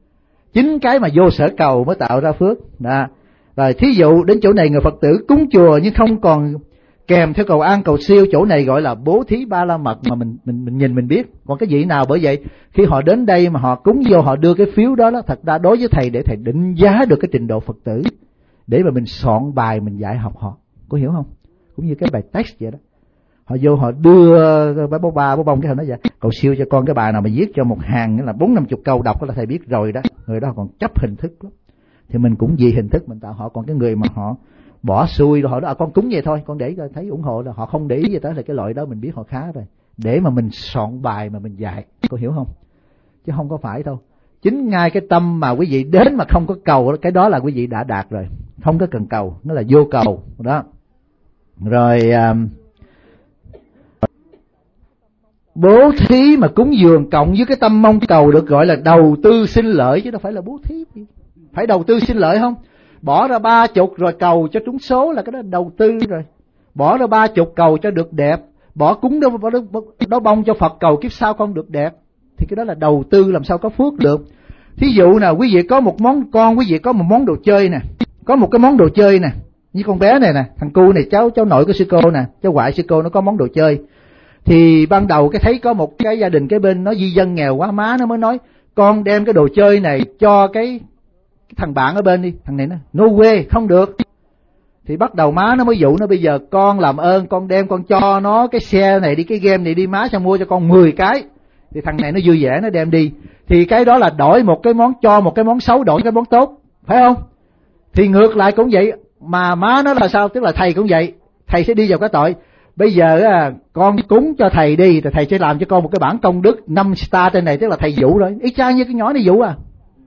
chính cái mà vô sở cầu mới tạo ra phước đó. Rồi thí dụ đến chỗ này người Phật tử cúng chùa nhưng không còn kèm theo cầu an cầu siêu, chỗ này gọi là bố thí ba la mật, mà mình nhìn mình biết. Còn cái vị nào bởi vậy khi họ đến đây mà họ cúng vô, họ đưa cái phiếu đó, thật ra đối với thầy để thầy định giá được cái trình độ Phật tử, để mà mình soạn bài mình dạy học họ, có hiểu không? Cũng như cái bài text vậy đó, họ vô họ đưa bố bông cái hình đó vậy, cầu siêu cho con cái bài nào mà viết cho một hàng là 40-50 câu đọc là thầy biết rồi đó. Người đó còn chấp hình thức lắm, thì mình cũng vì hình thức mình tạo họ. Còn cái người mà họ bỏ xuôi rồi họ đó con cúng vậy thôi, con để thấy ủng hộ, là họ không để ý gì tới, là cái loại đó mình biết họ khá rồi, để mà mình soạn bài mà mình dạy, có hiểu không? Chứ không có phải đâu. Chính ngay cái tâm mà quý vị đến mà không có cầu, cái đó là quý vị đã đạt rồi, không có cần cầu, nó là vô cầu đó. Rồi bố thí mà cúng dường cộng với cái tâm mong cầu được gọi là đầu tư sinh lợi, chứ đâu phải là bố thí. Phải đầu tư sinh lợi không? Bỏ ra 30 rồi cầu cho trúng số là cái đó đầu tư rồi. Bỏ ra 30 cầu cho được đẹp, bỏ cúng đó bông cho Phật cầu kiếp sau con được đẹp, thì cái đó là đầu tư, làm sao có phước được. Thí dụ nào quý vị có một món, con quý vị có một món đồ chơi nè, có một cái món đồ chơi nè, như con bé này nè, thằng cu này, cháu nội của sư cô nè, cháu ngoại sư cô, nó có món đồ chơi. Thì ban đầu cái thấy có một cái gia đình cái bên nó di dân nghèo quá, má nó mới nói con đem cái đồ chơi này cho cái thằng bạn ở bên đi. Thằng này nó no way, không được. Thì bắt đầu má nó mới dụ nó, bây giờ con làm ơn con đem con cho nó cái xe này đi, cái game này đi, má sẽ mua cho con 10 cái. Thì thằng này nó vui vẻ nó đem đi. Thì cái đó là đổi một cái món, cho một cái món xấu đổi cái món tốt, phải không? Thì ngược lại cũng vậy, mà má nó là sao? Tức là thầy cũng vậy, thầy sẽ đi vào cái tội. Bây giờ con cúng cho thầy đi, thì thầy sẽ làm cho con một cái bản công đức 5 star trên này, tức là thầy dụ rồi. Y chang như cái nhỏ này dụ à,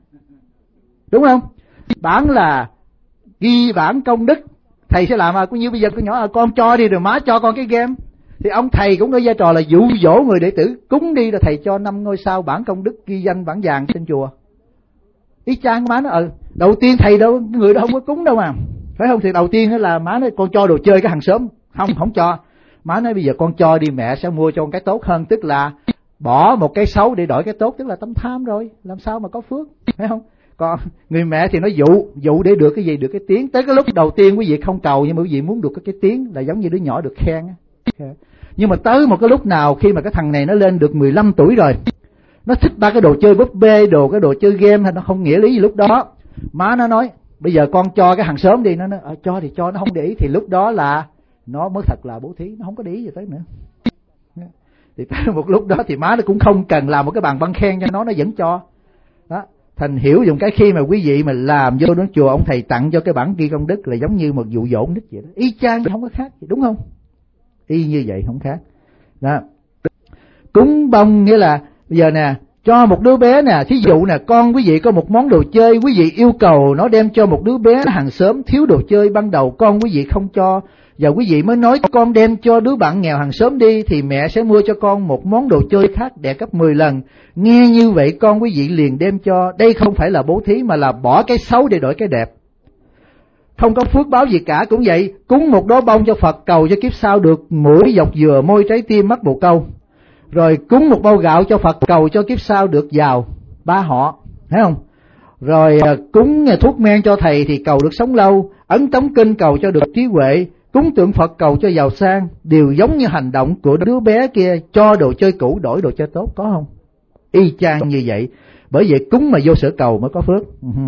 đúng không? Bản là ghi bản công đức, thầy sẽ làm cũng như bây giờ cái nhỏ con cho đi rồi má cho con cái game. Thì ông thầy cũng có vai trò là dụ dỗ người đệ tử cúng đi, rồi thầy cho 5 ngôi sao bản công đức ghi danh bản vàng trên chùa. Y chang má nó đầu tiên thầy đâu, người đó không có cúng đâu mà, phải không? Thì đầu tiên là má nói con cho đồ chơi cái hàng xóm, không cho. Má nói bây giờ con cho đi, mẹ sẽ mua cho con cái tốt hơn, tức là bỏ một cái xấu để đổi cái tốt, tức là tâm tham rồi, làm sao mà có phước, phải không? Còn người mẹ thì nó dụ để được cái gì? Được cái tiếng. Tới cái lúc đầu tiên quý vị không cầu, nhưng mà quý vị muốn được cái tiếng, là giống như đứa nhỏ được khen. Nhưng mà tới một cái lúc nào khi mà cái thằng này nó lên được 15 tuổi rồi, nó thích ba cái đồ chơi búp bê, cái đồ chơi game, hay nó không nghĩa lý gì lúc đó. Má nó nói bây giờ con cho cái hàng xóm đi, nó nói cho thì cho, nó không để ý. Thì lúc đó là nó mới thật là bố thí, nó không có để ý gì tới nữa. Thì tới một lúc đó thì má nó cũng không cần làm một cái bàn băng khen cho nó vẫn cho đó. Thành hiểu dùng cái khi mà quý vị mà làm vô đến chùa, ông thầy tặng cho cái bản ghi công đức là giống như một dụ dỗ nít vậy đó, y chang, không có khác gì, đúng không? Y như vậy không khác đó. Cúng bông nghĩa là bây giờ nè, cho một đứa bé nè, thí dụ nè, con quý vị có một món đồ chơi, quý vị yêu cầu nó đem cho một đứa bé hàng xóm thiếu đồ chơi, ban đầu con quý vị không cho, và quý vị mới nói con đem cho đứa bạn nghèo hàng xóm đi, thì mẹ sẽ mua cho con một món đồ chơi khác đẹp gấp 10 lần. Nghe như vậy con quý vị liền đem cho. Đây không phải là bố thí, mà là bỏ cái xấu để đổi cái đẹp, không có phước báo gì cả. Cũng vậy, cúng một đóa bông cho Phật cầu cho kiếp sau được mũi dọc dừa, môi trái tim, mắt bồ câu. Rồi cúng một bao gạo cho Phật cầu cho kiếp sau được giàu ba họ, thấy không? Rồi cúng thuốc men cho thầy thì cầu được sống lâu, ấn tống kinh cầu cho được trí huệ, cúng tượng Phật cầu cho giàu sang, đều giống như hành động của đứa bé kia, cho đồ chơi cũ đổi đồ chơi tốt, có không? Y chang như vậy. Bởi vậy cúng mà vô sở cầu mới có phước.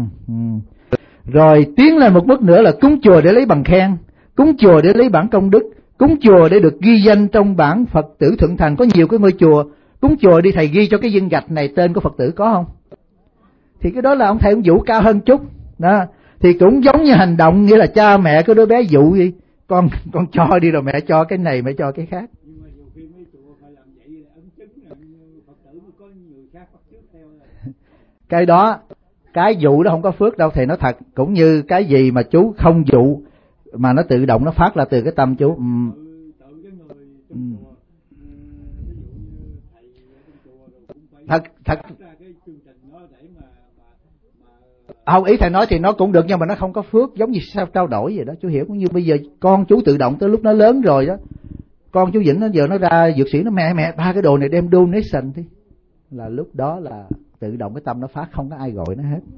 Rồi tiến lên một bước nữa là cúng chùa để lấy bằng khen, cúng chùa để lấy bản công đức, cúng chùa để được ghi danh trong bản Phật tử thuận thành. Có nhiều cái ngôi chùa cúng chùa đi, thầy ghi cho cái viên gạch này tên của Phật tử, có không? Thì cái đó là ông thầy ông dụ cao hơn chút đó. Thì cũng giống như hành động, nghĩa là cha mẹ của đứa bé dụ đi, con cho đi rồi mẹ cho cái này, mẹ cho cái khác. Nhưng mà nhiều khi mấy chùa phải làm vậy là ấn chứng là Phật tử có người khác bắt chước theo rồi. Cái đó, cái dụ đó không có phước đâu, thầy nói thật. Cũng như cái gì mà chú không dụ mà nó tự động nó phát ra từ cái tâm chú. Tự cái người trong chùa, ví dụ như thầy trong chùa rồi cũng phải thật ra cái chương trình đó để mà không, ý thầy nói thì nó cũng được, nhưng mà nó không có phước, giống như sao trao đổi vậy đó, chú hiểu. Cũng như bây giờ con chú tự động tới lúc nó lớn rồi đó, con chú Vĩnh nó giờ nó ra dược sĩ, nó mẹ ba cái đồ này đem donation đi, là lúc đó là tự động cái tâm nó phát, không có ai gọi nó hết.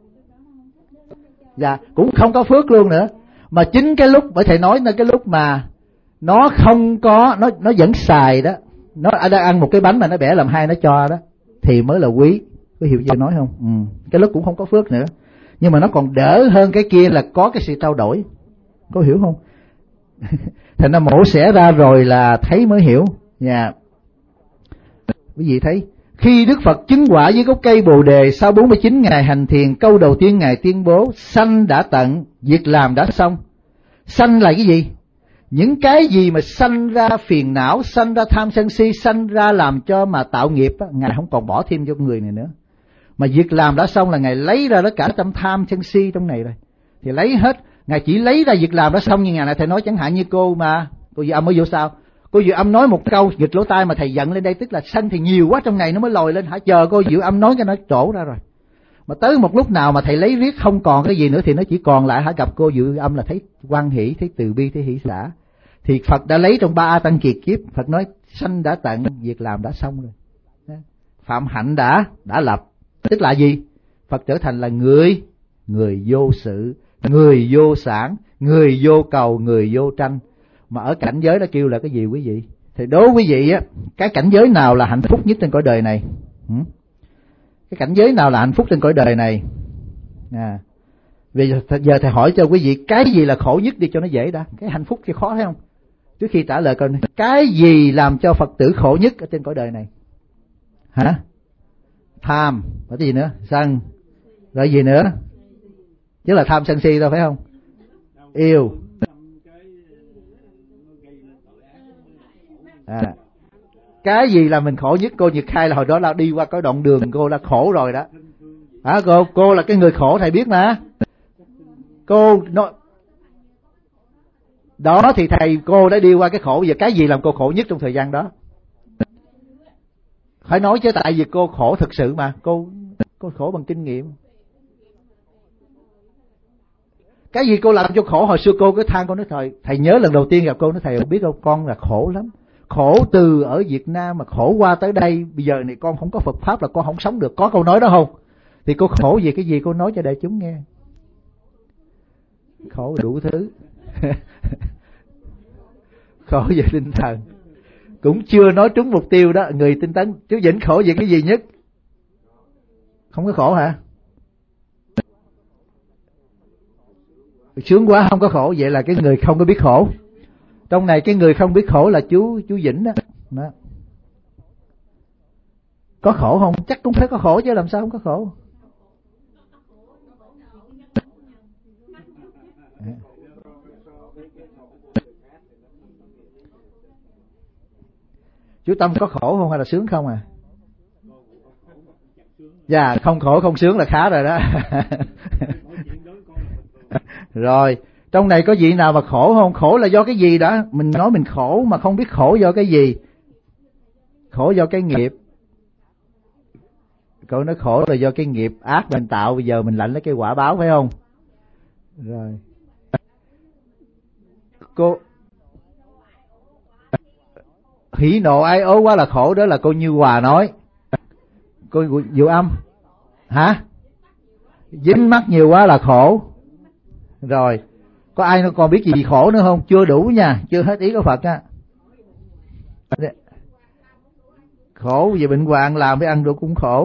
Dạ, cũng không có phước luôn nữa. Mà chính cái lúc, bởi thầy nói là cái lúc mà nó không có, nó vẫn xài đó, nó đang ăn một cái bánh mà nó bẻ làm hai nó cho đó, thì mới là quý. Có hiểu gì nói không? Cái lúc cũng không có phước nữa, nhưng mà nó còn đỡ hơn cái kia là có cái sự trao đổi. Có hiểu không? Thành ra mổ xẻ ra rồi là thấy mới hiểu nha. Quý vị thấy khi Đức Phật chứng quả với gốc cây Bồ Đề, sau 49 ngày hành thiền, câu đầu tiên Ngài tuyên bố sanh đã tận, việc làm đã xong. Sanh là cái gì? Những cái gì mà sanh ra phiền não, sanh ra tham sân si, sanh ra làm cho mà tạo nghiệp á, Ngài không còn bỏ thêm cho người này nữa. Mà việc làm đã xong là Ngài lấy ra tất cả tâm tham sân si trong này rồi, thì lấy hết. Ngài chỉ lấy ra việc làm đã xong. Như ngày này thầy nói chẳng hạn như cô Dư Âm mới vô sao, cô Dư Âm nói một câu nghịch lỗ tai mà thầy giận lên đây, tức là sân thì nhiều quá trong này nó mới lòi lên hả? Chờ cô Dư Âm nói cái nó trổ ra rồi. Mà tới một lúc nào mà thầy lấy riết không còn cái gì nữa thì nó chỉ còn lại hả, gặp cô Dư Âm là thấy hoan hỷ, thấy từ bi, thấy hỷ xả. Thì Phật đã lấy trong 3 tăng kiệt kiếp, Phật nói sanh đã tận, việc làm đã xong rồi, phạm hạnh đã lập. Tức là gì? Phật trở thành là người vô sự, người vô sản, người vô cầu, người vô tranh. Mà ở cảnh giới đó kêu là cái gì quý vị? Thì đố quý vị á, cái cảnh giới nào là hạnh phúc nhất trên cõi đời này? Cái cảnh giới nào là hạnh phúc trên cõi đời này? Bây giờ thầy hỏi cho quý vị cái gì là khổ nhất đi cho nó dễ đã. Cái hạnh phúc thì khó thấy không? Trước khi trả lời câu này, cái gì làm cho Phật tử khổ nhất ở trên cõi đời này? Hả? Tham, có cái gì nữa? Sân, rồi gì nữa? Chứ là tham sân si đâu phải không? Yêu. Cái gì là mình khổ nhất? Cô Nhật Khai là hồi đó là đi qua cái đoạn đường cô là khổ rồi đó. Cô là cái người khổ thầy biết mà. Cô nói đó thì cô đã đi qua cái khổ. Giờ cái gì làm cô khổ nhất trong thời gian đó? Phải nói chứ, tại vì cô khổ thực sự mà. Cô khổ bằng kinh nghiệm. Cái gì cô làm cho khổ? Hồi xưa cô cứ than, cô nói thầy nhớ lần đầu tiên gặp cô nói thầy không biết đâu, con là khổ lắm. Khổ từ ở Việt Nam mà khổ qua tới đây, bây giờ này con không có Phật Pháp là con không sống được. Có câu nói đó không? Thì cô khổ về cái gì cô nói cho đại chúng nghe. Khổ đủ thứ. Khổ về tinh thần. Cũng chưa nói trúng mục tiêu đó. Người tinh tấn. Chú Vĩnh khổ về cái gì nhất? Không có khổ hả? Sướng quá không có khổ. Vậy là cái người không có biết khổ. Trong này cái người không biết khổ là chú Vĩnh đó. Đó. Có khổ không? Chắc cũng phải có khổ chứ làm sao không có khổ. Chú Tâm có khổ không hay là sướng không à? Dạ, không khổ không sướng là khá rồi đó. Rồi, trong này có vị nào mà khổ không? Khổ là do cái gì đã? Mình nói mình khổ mà không biết khổ do cái gì. Khổ do cái nghiệp. Cậu nói khổ là do cái nghiệp ác mình tạo, bây giờ mình lãnh lấy cái quả báo phải không? Rồi. Cô hỉ nộ ái ố quá là khổ, đó là cô Như Hòa nói. Cô Diệu Âm hả? Dính mắc nhiều quá là khổ. Rồi, có ai nó còn biết gì khổ nữa không? Chưa đủ nha, chưa hết ý của Phật á. Khổ vì bệnh hoạn làm phải ăn đồ cũng khổ.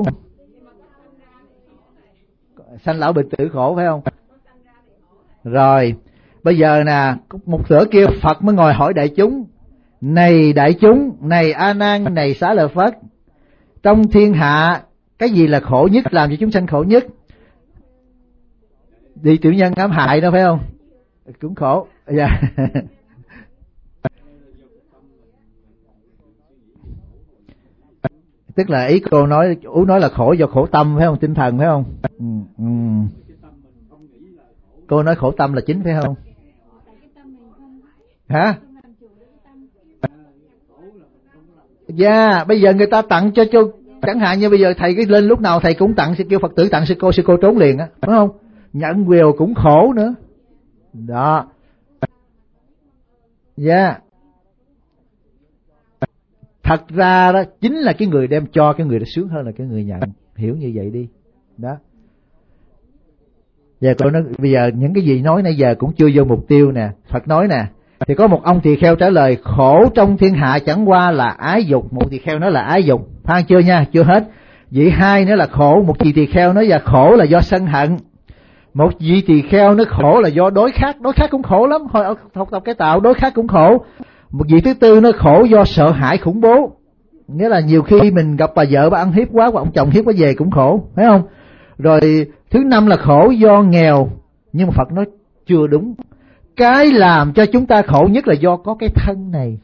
Sanh lão bệnh tử khổ phải không? Rồi, bây giờ nè, một nửa kia Phật mới ngồi hỏi đại chúng. Này đại chúng, này A Nan, này Xá Lợi Phất, trong thiên hạ cái gì là khổ nhất, làm cho chúng sanh khổ nhất? Đi tiểu nhân ám hại đó phải không? Cũng khổ. Dạ. Tức là ý cô nói là khổ do khổ tâm phải không? Tinh thần phải không? Cô nói khổ tâm là chính phải không? Hả? Dạ, bây giờ người ta tặng cho chẳng hạn như bây giờ thầy cái lên lúc nào thầy cũng tặng, kêu Phật tử tặng sư cô trốn liền á, đúng không? Nhận quèo cũng khổ nữa. Đó. Dạ. Thật ra đó chính là cái người đem cho cái người đó sướng hơn là cái người nhận. Hiểu như vậy đi. Đó. Giờ cô nói bây giờ những cái gì nói nãy giờ cũng chưa vô mục tiêu nè. Phật nói nè. Thì có một ông tỳ kheo trả lời khổ trong thiên hạ chẳng qua là ái dục. Một tỳ kheo nói là ái dục. Phan chưa nha, chưa hết. Vị hai nữa là khổ. Một vị tỳ kheo nói là khổ là do sân hận. Một vị tỳ kheo nói khổ là do đối khát cũng khổ lắm. Hồi học tập cái tạo đối khát cũng khổ. Một vị thứ tư nói khổ do sợ hãi khủng bố. Nghĩa là nhiều khi mình gặp bà vợ bà ăn hiếp quá, hoặc ông chồng hiếp quá về cũng khổ, phải không? Rồi thứ năm là khổ do nghèo. Nhưng mà Phật nói chưa đúng. Cái làm cho chúng ta khổ nhất là do có cái thân này.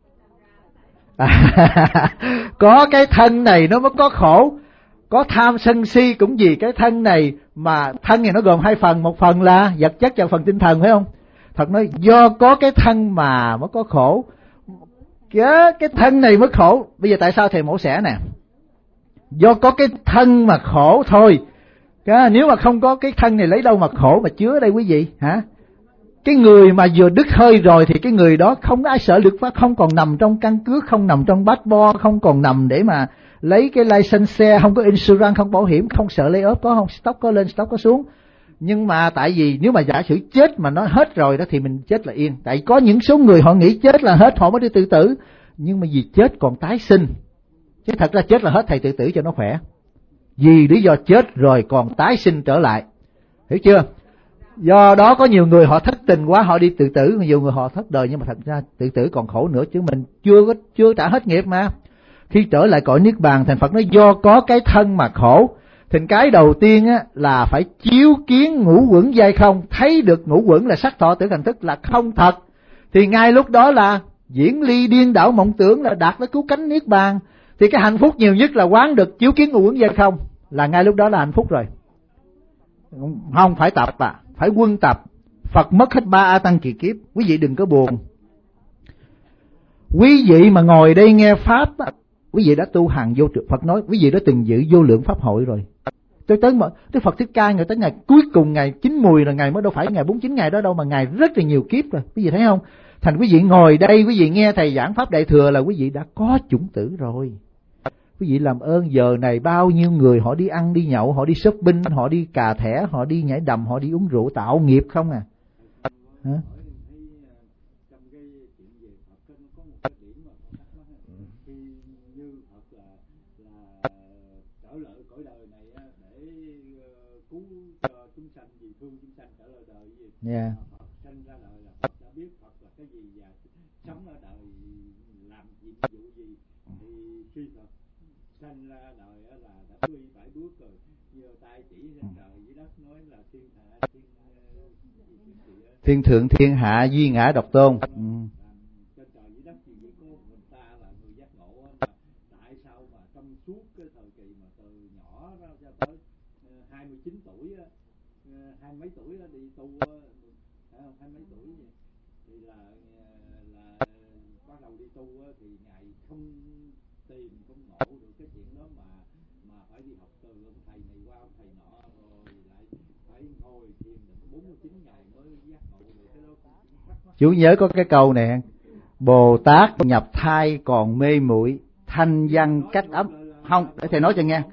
Có cái thân này nó mới có khổ. Có tham sân si cũng vì cái thân này. Mà thân này nó gồm hai phần. Một phần là vật chất và phần tinh thần phải không? Phật nói do có cái thân mà mới có khổ. Cái thân này mới khổ. Bây giờ tại sao thầy mổ xẻ nè? Do có cái thân mà khổ thôi. Nếu mà không có cái thân này lấy đâu mà khổ mà chứa đây quý vị hả? Cái người mà vừa đứt hơi rồi thì cái người đó không có ai sợ lực pháp, không còn nằm trong căn cước, không nằm trong bát bo, không còn nằm để mà lấy cái license xe, không có insurance, không bảo hiểm, không sợ lay off, có không stock có lên stock có xuống. Nhưng mà tại vì nếu mà giả sử chết mà nó hết rồi đó thì mình chết là yên. Tại có những số người họ nghĩ chết là hết họ mới đi tự tử. Nhưng mà vì chết còn tái sinh. Chứ thật ra chết là hết thầy tự tử cho nó khỏe. Vì lý do chết rồi còn tái sinh trở lại. Hiểu chưa? Do đó có nhiều người họ thất tình quá, họ đi tự tử, nhiều người họ thất đời, nhưng mà thật ra tự tử còn khổ nữa, chứ mình chưa trả hết nghiệp mà. Khi trở lại cõi niết bàn, thành Phật nói do có cái thân mà khổ. Thì cái đầu tiên á là phải chiếu kiến ngũ uẩn giai không, thấy được ngũ uẩn là sắc thọ tưởng hành thức là không thật, thì ngay lúc đó là diễn ly điên đảo mộng tưởng, là đạt tới cứu cánh niết bàn. Thì cái hạnh phúc nhiều nhất là quán được chiếu kiến ngũ uẩn giai không, là ngay lúc đó là hạnh phúc rồi. Không phải tập phải quân tập. Phật mất hết 3 A Tăng kỳ kiếp, quý vị đừng có buồn. Quý vị mà ngồi đây nghe pháp, quý vị đã tu hàng vô trường. Phật nói quý vị đã từng giữ vô lượng pháp hội rồi. Tới Đức Phật Thích Ca, người tới ngày cuối cùng, ngày 9 mùi là ngày mới, đâu phải ngày 49 ngày đó đâu, mà ngày rất là nhiều kiếp rồi. Quý vị thấy không? Thành quý vị ngồi đây, quý vị nghe thầy giảng pháp Đại Thừa là quý vị đã có chủng tử rồi. Quý vị làm ơn, giờ này bao nhiêu người họ đi ăn đi nhậu, họ đi shopping, họ đi cà thẻ, họ đi nhảy đầm, họ đi uống rượu, tạo nghiệp không à. Hả? Yeah. Sanh ra đời là Phật đã biết Phật là cái gì và sống ở đời làm nhiệm vụ gì, thì khi Phật sanh ra đời là đã quy 7 bước rồi, giơ tay chỉ lên trời dưới đất nói là thiên thượng thiên hạ duy ngã độc tôn. Trên trời dưới đất chỉ có mình ta là người giác ngộ, mà tại sao mà trong suốt cái thời kỳ mà từ nhỏ ra cho tới 29 tuổi, 20 mấy tuổi đi tu, 20 mấy tuổi thì là bắt đầu đi tu thì ngài không tìm không ngộ được cái chuyện đó, mà phải đi học từ ông thầy này qua ông thầy nọ, rồi lại phải ngồi thiền được 49 ngày mới giác ngộ được. Cái đó cũng thắc mắc. Chú nhớ có cái câu này: Bồ Tát nhập thai còn mê muội, thanh văn cách ấm. Không, để thầy nói cho nghe.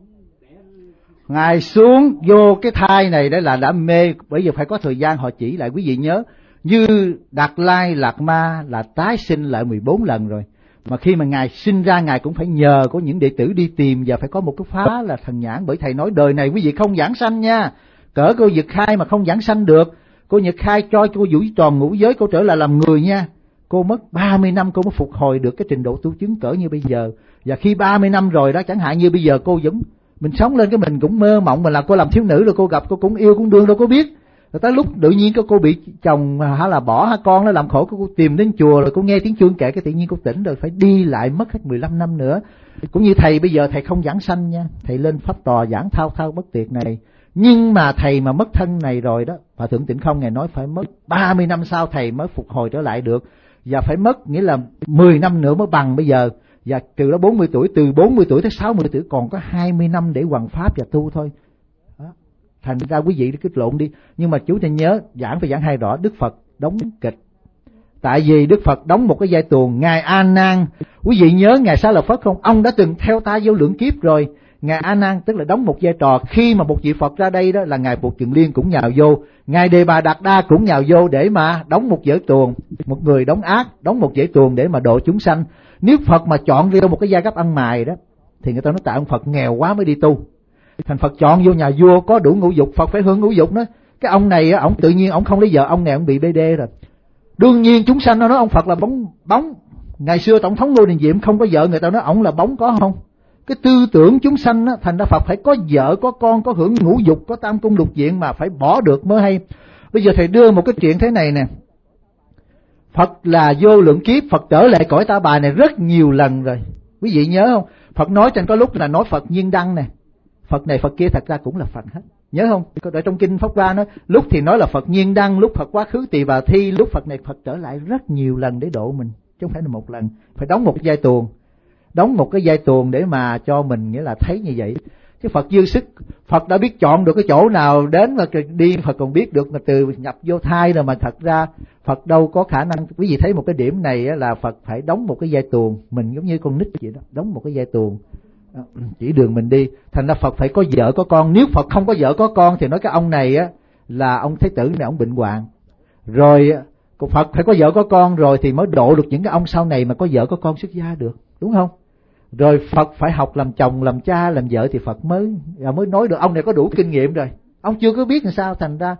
Ngài xuống vô cái thai này đấy là đã mê, bây giờ phải có thời gian họ chỉ lại. Quý vị nhớ, như Đạt Lai Lạt Ma là tái sinh lại 14 lần rồi. Mà khi mà Ngài sinh ra, Ngài cũng phải nhờ có những đệ tử đi tìm, và phải có một cái phá là thần nhãn. Bởi thầy nói đời này quý vị không giảng sanh nha. Cỡ cô Nhật Khai mà không giảng sanh được. Cô Nhật Khai cho cô vũ tròn ngũ giới, cô trở lại làm người nha. Cô mất 30 năm cô mới phục hồi được cái trình độ tu chứng cỡ như bây giờ. Và khi 30 năm rồi đó, chẳng hạn như bây giờ cô vẫn, mình sống lên cái mình cũng mơ mộng, mình là cô làm thiếu nữ rồi cô gặp, cô cũng yêu cũng đương đâu có biết. Rồi tới lúc tự nhiên cô bị chồng hả là bỏ hả con nó làm khổ, cô tìm đến chùa rồi cô nghe tiếng chuông kệ, cái tự nhiên cô tỉnh rồi, phải đi lại mất hết 15 năm nữa. Cũng như thầy bây giờ thầy không giảng sanh nha, thầy lên pháp tòa giảng thao thao bất tuyệt này. Nhưng mà thầy mà mất thân này rồi đó, Hòa Thượng Tịnh Không Ngài nói phải mất 30 năm sau thầy mới phục hồi trở lại được. Và phải mất nghĩa là 10 năm nữa mới bằng bây giờ. Và từ đó 40 tuổi, từ 40 tuổi tới 60 tuổi còn có 20 năm để hoằng pháp và tu thôi. Đó. Thành ra quý vị cứ lộn đi. Nhưng mà chú nên nhớ, giảng phải giảng hay rõ, Đức Phật đóng kịch. Tại vì Đức Phật đóng một cái vai tuồng. Ngài A Nan, quý vị nhớ Ngài Xá Lợi Phất không? Ông đã từng theo ta vô lượng kiếp rồi. Ngài A Nan tức là đóng một vai trò. Khi mà một vị Phật ra đây đó là Ngài Bụt Kiền Liên cũng nhào vô, Ngài Đề Bà Đạt Đa cũng nhào vô để mà đóng một vở tuồng. Một người đóng ác, đóng một vở tuồng để mà độ chúng sanh. Nếu Phật mà chọn vô một cái giai cấp ăn mày đó thì người ta nói tại ông Phật nghèo quá mới đi tu. Thành Phật chọn vô nhà vua có đủ ngũ dục, Phật phải hưởng ngũ dục đó. Cái ông này ông tự nhiên ông không lấy vợ, ông này ông bị BD rồi. Đương nhiên chúng sanh nó nói ông Phật là bóng. Ngày xưa tổng thống Ngô Đình Diệm không có vợ, người ta nói ông là bóng, có không? Cái tư tưởng chúng sanh á, thành ra Phật phải có vợ, có con, có hưởng ngũ dục, có tam cung lục diện mà phải bỏ được mới hay. Bây giờ thầy đưa một cái chuyện thế này nè. Phật là vô lượng kiếp, Phật trở lại cõi Ta Bà này rất nhiều lần rồi. Quý vị nhớ không? Phật nói trên có lúc là nói Phật Nhiên Đăng nè. Phật này Phật kia thật ra cũng là Phật hết. Nhớ không? Ở trong kinh Pháp Hoa nói, lúc thì nói là Phật Nhiên Đăng, lúc Phật Quá Khứ Tỳ Bà Thi, lúc Phật này Phật trở lại rất nhiều lần để độ mình, chứ không phải là một lần. Phải đóng một cái vai tuồng. Đóng một cái vai tuồng để mà cho mình nghĩa là thấy như vậy. Chứ Phật dư sức, Phật đã biết chọn được cái chỗ nào đến và đi, Phật còn biết được mà từ nhập vô thai rồi, mà thật ra Phật đâu có khả năng. Quý vị thấy một cái điểm này là Phật phải đóng một cái vai tuồng, mình giống như con nít vậy đó, đóng một cái vai tuồng chỉ đường mình đi. Thành ra Phật phải có vợ có con. Nếu Phật không có vợ có con thì nói cái ông này á là ông Thái Tử này ông bệnh hoạn. Rồi Phật phải có vợ có con rồi thì mới độ được những cái ông sau này mà có vợ có con xuất gia được, đúng không? Rồi Phật phải học làm chồng, làm cha, làm vợ thì Phật mới nói được ông này có đủ kinh nghiệm rồi. Ông chưa có biết làm sao, thành ra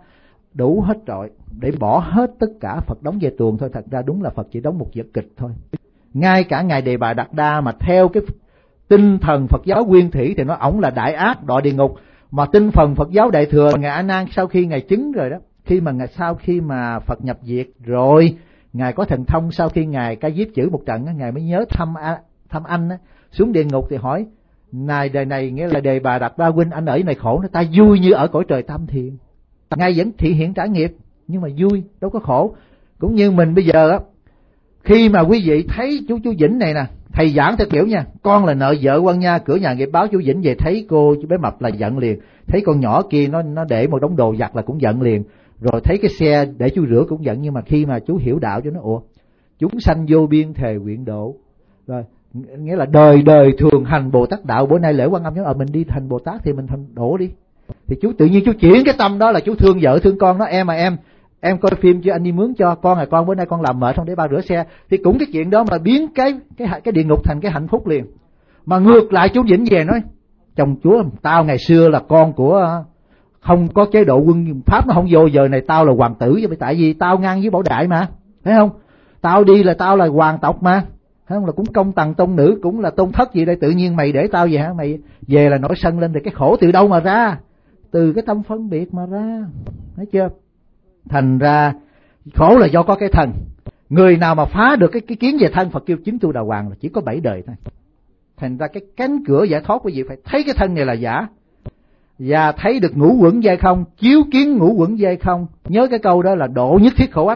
đủ hết rồi, để bỏ hết tất cả Phật đóng về tuồng thôi. Thật ra đúng là Phật chỉ đóng một vở kịch thôi. Ngay cả Ngài Đề Bà Đạt Đa mà theo cái tinh thần Phật giáo nguyên thủy thì nói ổng là đại ác đọa địa ngục, mà tinh thần Phật giáo Đại Thừa Ngài A Nan sau khi Ngài chứng rồi đó, sau khi mà Phật nhập diệt rồi, Ngài có thần thông, sau khi Ngài ca diếp chữ một trận, Ngài mới nhớ thăm anh xuống địa ngục thì hỏi: này đời này nghĩa là Đề Bà Đạt Đa huynh, anh ở này khổ, ta vui như ở cõi trời tam thiền. Ngài vẫn thị hiện trải nghiệp nhưng mà vui, đâu có khổ. Cũng như mình bây giờ á, khi mà quý vị thấy chú Vĩnh này nè, thầy giảng theo kiểu nha, con là nợ vợ quan nha, cửa nhà nghiệp báo, chú Vĩnh về thấy cô chú bé Mập là giận liền, thấy con nhỏ kia nó để một đống đồ giặt là cũng giận liền, rồi thấy cái xe để chú rửa cũng giận. Nhưng mà khi mà chú hiểu đạo cho nó, chúng sanh vô biên thề nguyện độ, rồi nghĩa là đời đời thường hành Bồ Tát đạo, bữa nay lễ Quan Âm nhớ mình đi thành Bồ Tát thì mình thành đổ đi, thì chú tự nhiên chú chuyển cái tâm đó là chú thương vợ thương con. Nó em coi phim chưa, anh đi mướn cho con bữa nay con làm mệt không để ba rửa xe, thì cũng cái chuyện đó mà biến cái địa ngục thành cái hạnh phúc liền. Mà ngược lại chú Vĩnh về nói: chồng chúa, tao ngày xưa là con của không có chế độ quân pháp, nó không vô, giờ này tao là hoàng tử, tại vì tao ngang với Bảo Đại mà, thấy không? Tao đi là tao là hoàng tộc mà, thấy không? Là cũng công tần tôn nữ, cũng là tôn thất gì đây, tự nhiên mày để tao về hả? Mày về là nổi sân lên, thì cái khổ từ đâu mà ra? Từ cái tâm phân biệt mà ra, thấy chưa? Thành ra khổ là do có cái thân. Người nào mà phá được cái kiến về thân, Phật kêu chứng tu đà hoàng là chỉ có 7 đời thôi. Thành ra cái cánh cửa giải thoát quý vị phải thấy cái thân này là giả, và thấy được ngũ uẩn giai không, chiếu kiến ngũ uẩn giai không. Nhớ cái câu đó là độ nhất thiết khổ ách.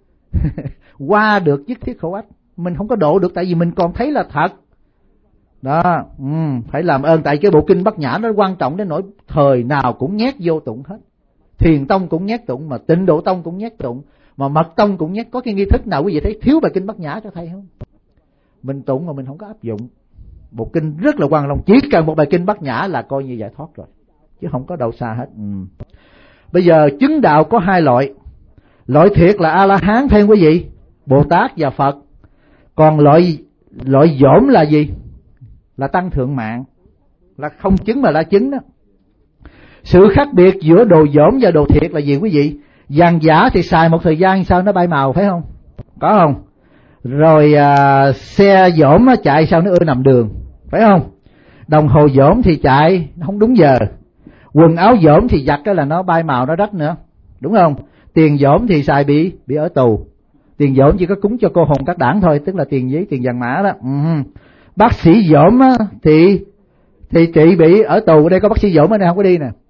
Qua được nhất thiết khổ ách. Mình không có độ được tại vì mình còn thấy là thật đó. Phải làm ơn, tại cái bộ kinh Bát Nhã nó quan trọng đến nỗi thời nào cũng nhét vô tụng hết. Thiền tông cũng nhét tụng, mà Tịnh Độ tông cũng nhét tụng, mà Mật tông cũng nhét. Có cái nghi thức nào quý vị thấy thiếu bài kinh Bát Nhã cho thầy không? Mình tụng mà mình không có áp dụng. Bộ kinh rất là quan trọng, chỉ cần một bài kinh Bát Nhã là coi như giải thoát rồi, chứ không có đâu xa hết. Bây giờ chứng đạo có 2 loại. Loại thiệt là A-la-hán thêm quý vị, Bồ Tát và Phật. Còn loại dỗm là gì? Là tăng thượng mạng, là không chứng mà đã chứng đó. Sự khác biệt giữa đồ dỗm và đồ thiệt là gì quý vị? Vàng giả thì xài một thời gian sao nó bay màu, phải không? Có không? Rồi xe dỗm chạy sao nó ưa nằm đường, phải không? Đồng hồ dỗm thì chạy không đúng giờ. Quần áo dỗm thì giặt cái là nó bay màu, nó rách nữa, đúng không? Tiền dỗm thì xài bị ở tù. Tiền dỗm chỉ có cúng cho cô hồn các đảng thôi, tức là tiền giấy, tiền vàng mã đó. Bác sĩ dỗm thì chị bị ở tù. Ở đây có bác sĩ dỗm ở đây không có đi nè.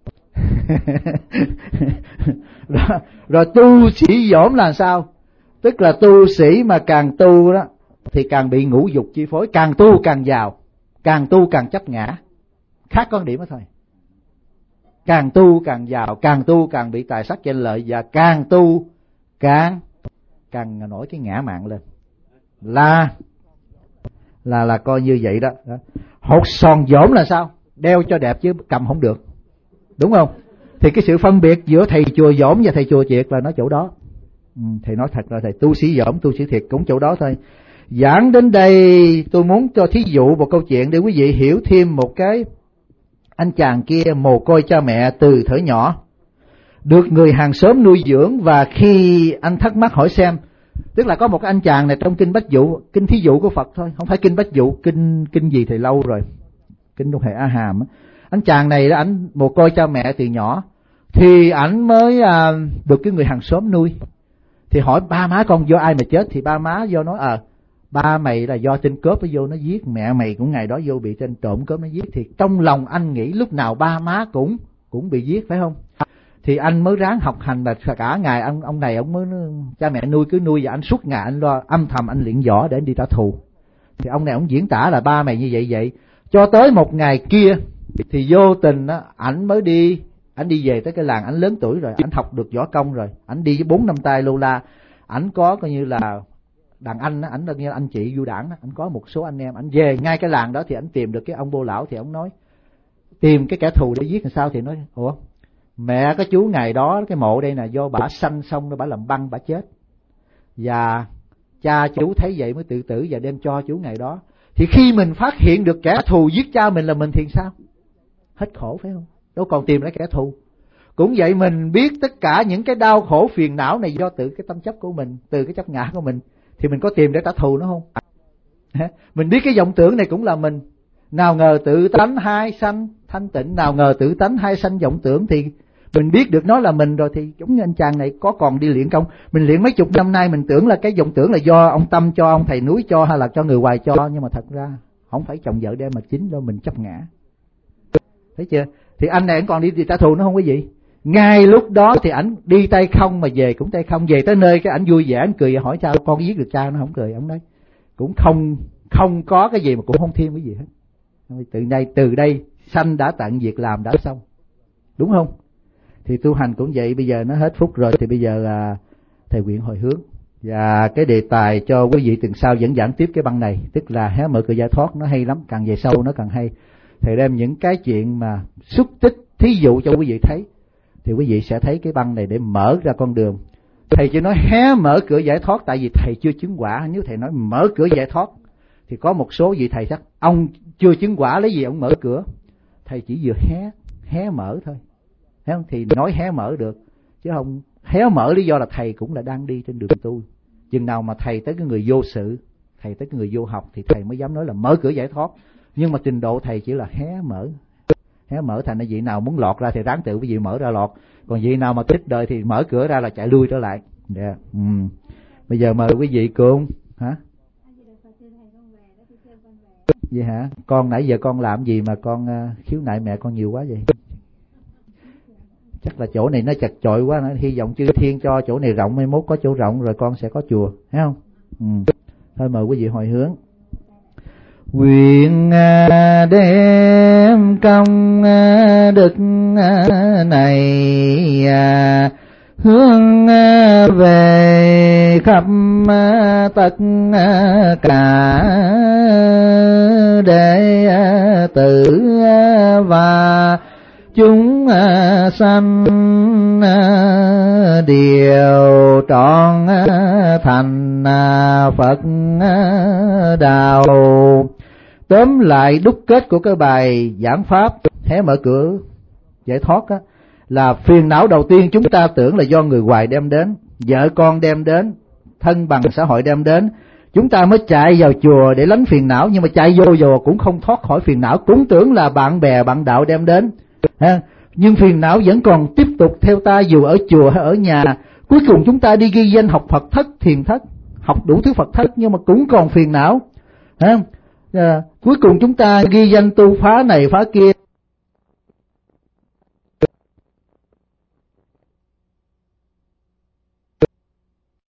Rồi tu sĩ dỗm là sao? Tức là tu sĩ mà càng tu đó thì càng bị ngũ dục chi phối, càng tu càng giàu, càng tu càng chấp ngã. Khác con điểm đó thôi. Càng tu càng giàu, càng tu càng bị tài sắc danh lợi, và càng tu càng nổi cái ngã mạn lên. Là coi như vậy đó. Hột sòn dỗm là sao? Đeo cho đẹp chứ cầm không được, đúng không? Thì cái sự phân biệt giữa thầy chùa dỗm và thầy chùa triệt là nó chỗ đó. Thầy nói thật là thầy tu sĩ dỗm, tu sĩ thiệt cũng chỗ đó thôi. Giảng đến đây tôi muốn cho thí dụ một câu chuyện để quý vị hiểu thêm một cái. Anh chàng kia mồ côi cha mẹ từ thuở nhỏ, được người hàng xóm nuôi dưỡng. Và khi anh thắc mắc hỏi xem, tức là có một cái anh chàng này trong kinh Bách Dụ, kinh thí dụ của Phật thôi, không phải kinh Bách Dụ, kinh gì thì lâu rồi, kinh trong hệ A Hàm. Anh chàng này ảnh mồ côi cha mẹ từ nhỏ, thì ảnh mới được cái người hàng xóm nuôi. Thì hỏi ba má con do ai mà chết, thì ba má do nói ba mày là do tên cướp nó vô nó giết, mẹ mày cũng ngày đó vô bị tên trộm cướp nó giết. Thì trong lòng anh nghĩ lúc nào ba má cũng bị giết, phải không? Thì anh mới ráng học hành, là cả ngày ông này ông mới cha mẹ nuôi cứ nuôi, và anh suốt ngày anh lo âm thầm anh luyện võ để anh đi trả thù. Thì ông này ông diễn tả là ba mày như vậy, cho tới một ngày kia thì vô tình ảnh mới đi về tới cái làng. Ảnh lớn tuổi rồi, ảnh học được võ công rồi, ảnh đi với 4-5 tay lô la. Ảnh có coi như là đàn anh, ảnh là như anh chị du đảng, ảnh có một số anh em. Ảnh về ngay cái làng đó thì ảnh tìm được cái ông Bô Lão. Thì ông nói tìm cái kẻ thù để giết làm sao. Thì nói mẹ cái chú ngày đó cái mộ đây là do bả sanh xong rồi bả làm băng bả chết, và cha chú thấy vậy mới tự tử và đem cho chú ngày đó. Thì khi mình phát hiện được kẻ thù giết cha mình là mình thì sao? Hết khổ, phải không? Đâu còn tìm ra kẻ thù. Cũng vậy, mình biết tất cả những cái đau khổ phiền não này do tự cái tâm chấp của mình, từ cái chấp ngã của mình, thì mình có tìm để trả thù nó không? Mình biết cái vọng tưởng này cũng là mình. Nào ngờ tự tánh hai sanh thanh tịnh, nào ngờ tự tánh hai sanh vọng tưởng, thì mình biết được nó là mình rồi. Thì giống như anh chàng này có còn đi luyện công, mình luyện mấy chục năm nay, mình tưởng là cái vọng tưởng là do ông Tâm cho, ông thầy núi cho, hay là cho người ngoài cho, nhưng mà thật ra không phải chồng vợ đem, mà chính do mình chấp ngã. Thấy chưa? Thì anh này anh còn đi trả thù nó không quý vị? Ngay lúc đó thì ảnh đi tay không mà về cũng tay không, về tới nơi cái ảnh vui vẻ, ảnh cười, hỏi sao con giết được cha, nó không cười, ông nói cũng không có cái gì mà cũng không thêm cái gì hết. Từ đây sanh đã tận, việc làm đã xong, đúng không? Thì tu hành cũng vậy. Bây giờ nó hết phút rồi, thì bây giờ là thầy nguyện hồi hướng, và cái đề tài cho quý vị tuần sau vẫn giảng tiếp cái băng này, tức là hé mở cửa giải thoát. Nó hay lắm, càng về sâu nó càng hay. Thầy đem những cái chuyện mà xúc tích thí dụ cho quý vị thấy, thì quý vị sẽ thấy cái băng này để mở ra con đường. Thầy chỉ nói hé mở cửa giải thoát, tại vì thầy chưa chứng quả. Nếu thầy nói mở cửa giải thoát thì có một số vị thầy chắc ông chưa chứng quả lấy gì ông mở cửa. Thầy chỉ vừa hé mở thôi, thấy không? Thì nói hé mở được, chứ không hé mở lý do là thầy cũng là đang đi trên đường tu. Chừng nào mà thầy tới cái người vô sự, thầy tới cái người vô học, thì thầy mới dám nói là mở cửa giải thoát. Nhưng mà trình độ thầy chỉ là hé mở, thành ra vị nào muốn lọt ra thì ráng tự cái vị mở ra lọt, còn vị nào mà thích đời thì mở cửa ra là chạy lui trở lại. Bây giờ mời quý vị cùng hả? Vậy hả? Con nãy giờ con làm gì mà con khiếu nại mẹ con nhiều quá vậy? Chắc là chỗ này nó chật chội quá, hy vọng chư thiên cho chỗ này rộng, mai mốt có chỗ rộng rồi con sẽ có chùa, thấy không? Thôi mời quý vị hồi hướng. Nguyện đem công đức này hướng về khắp tất cả đệ tử và chúng sanh đều trọn thành Phật đạo. Tóm lại đúc kết của cái bài giảng pháp hé mở cửa giải thoát á, là phiền não đầu tiên chúng ta tưởng là do người ngoài đem đến, vợ con đem đến, thân bằng xã hội đem đến, chúng ta mới chạy vào chùa để lánh phiền não. Nhưng mà chạy vô chùa cũng không thoát khỏi phiền não, cũng tưởng là bạn bè bạn đạo đem đến, nhưng phiền não vẫn còn tiếp tục theo ta dù ở chùa hay ở nhà. Cuối cùng chúng ta đi ghi danh học Phật thất, thiền thất, học đủ thứ Phật thất, nhưng mà cũng còn phiền não. Cuối cùng chúng ta ghi danh tu phá này phá kia,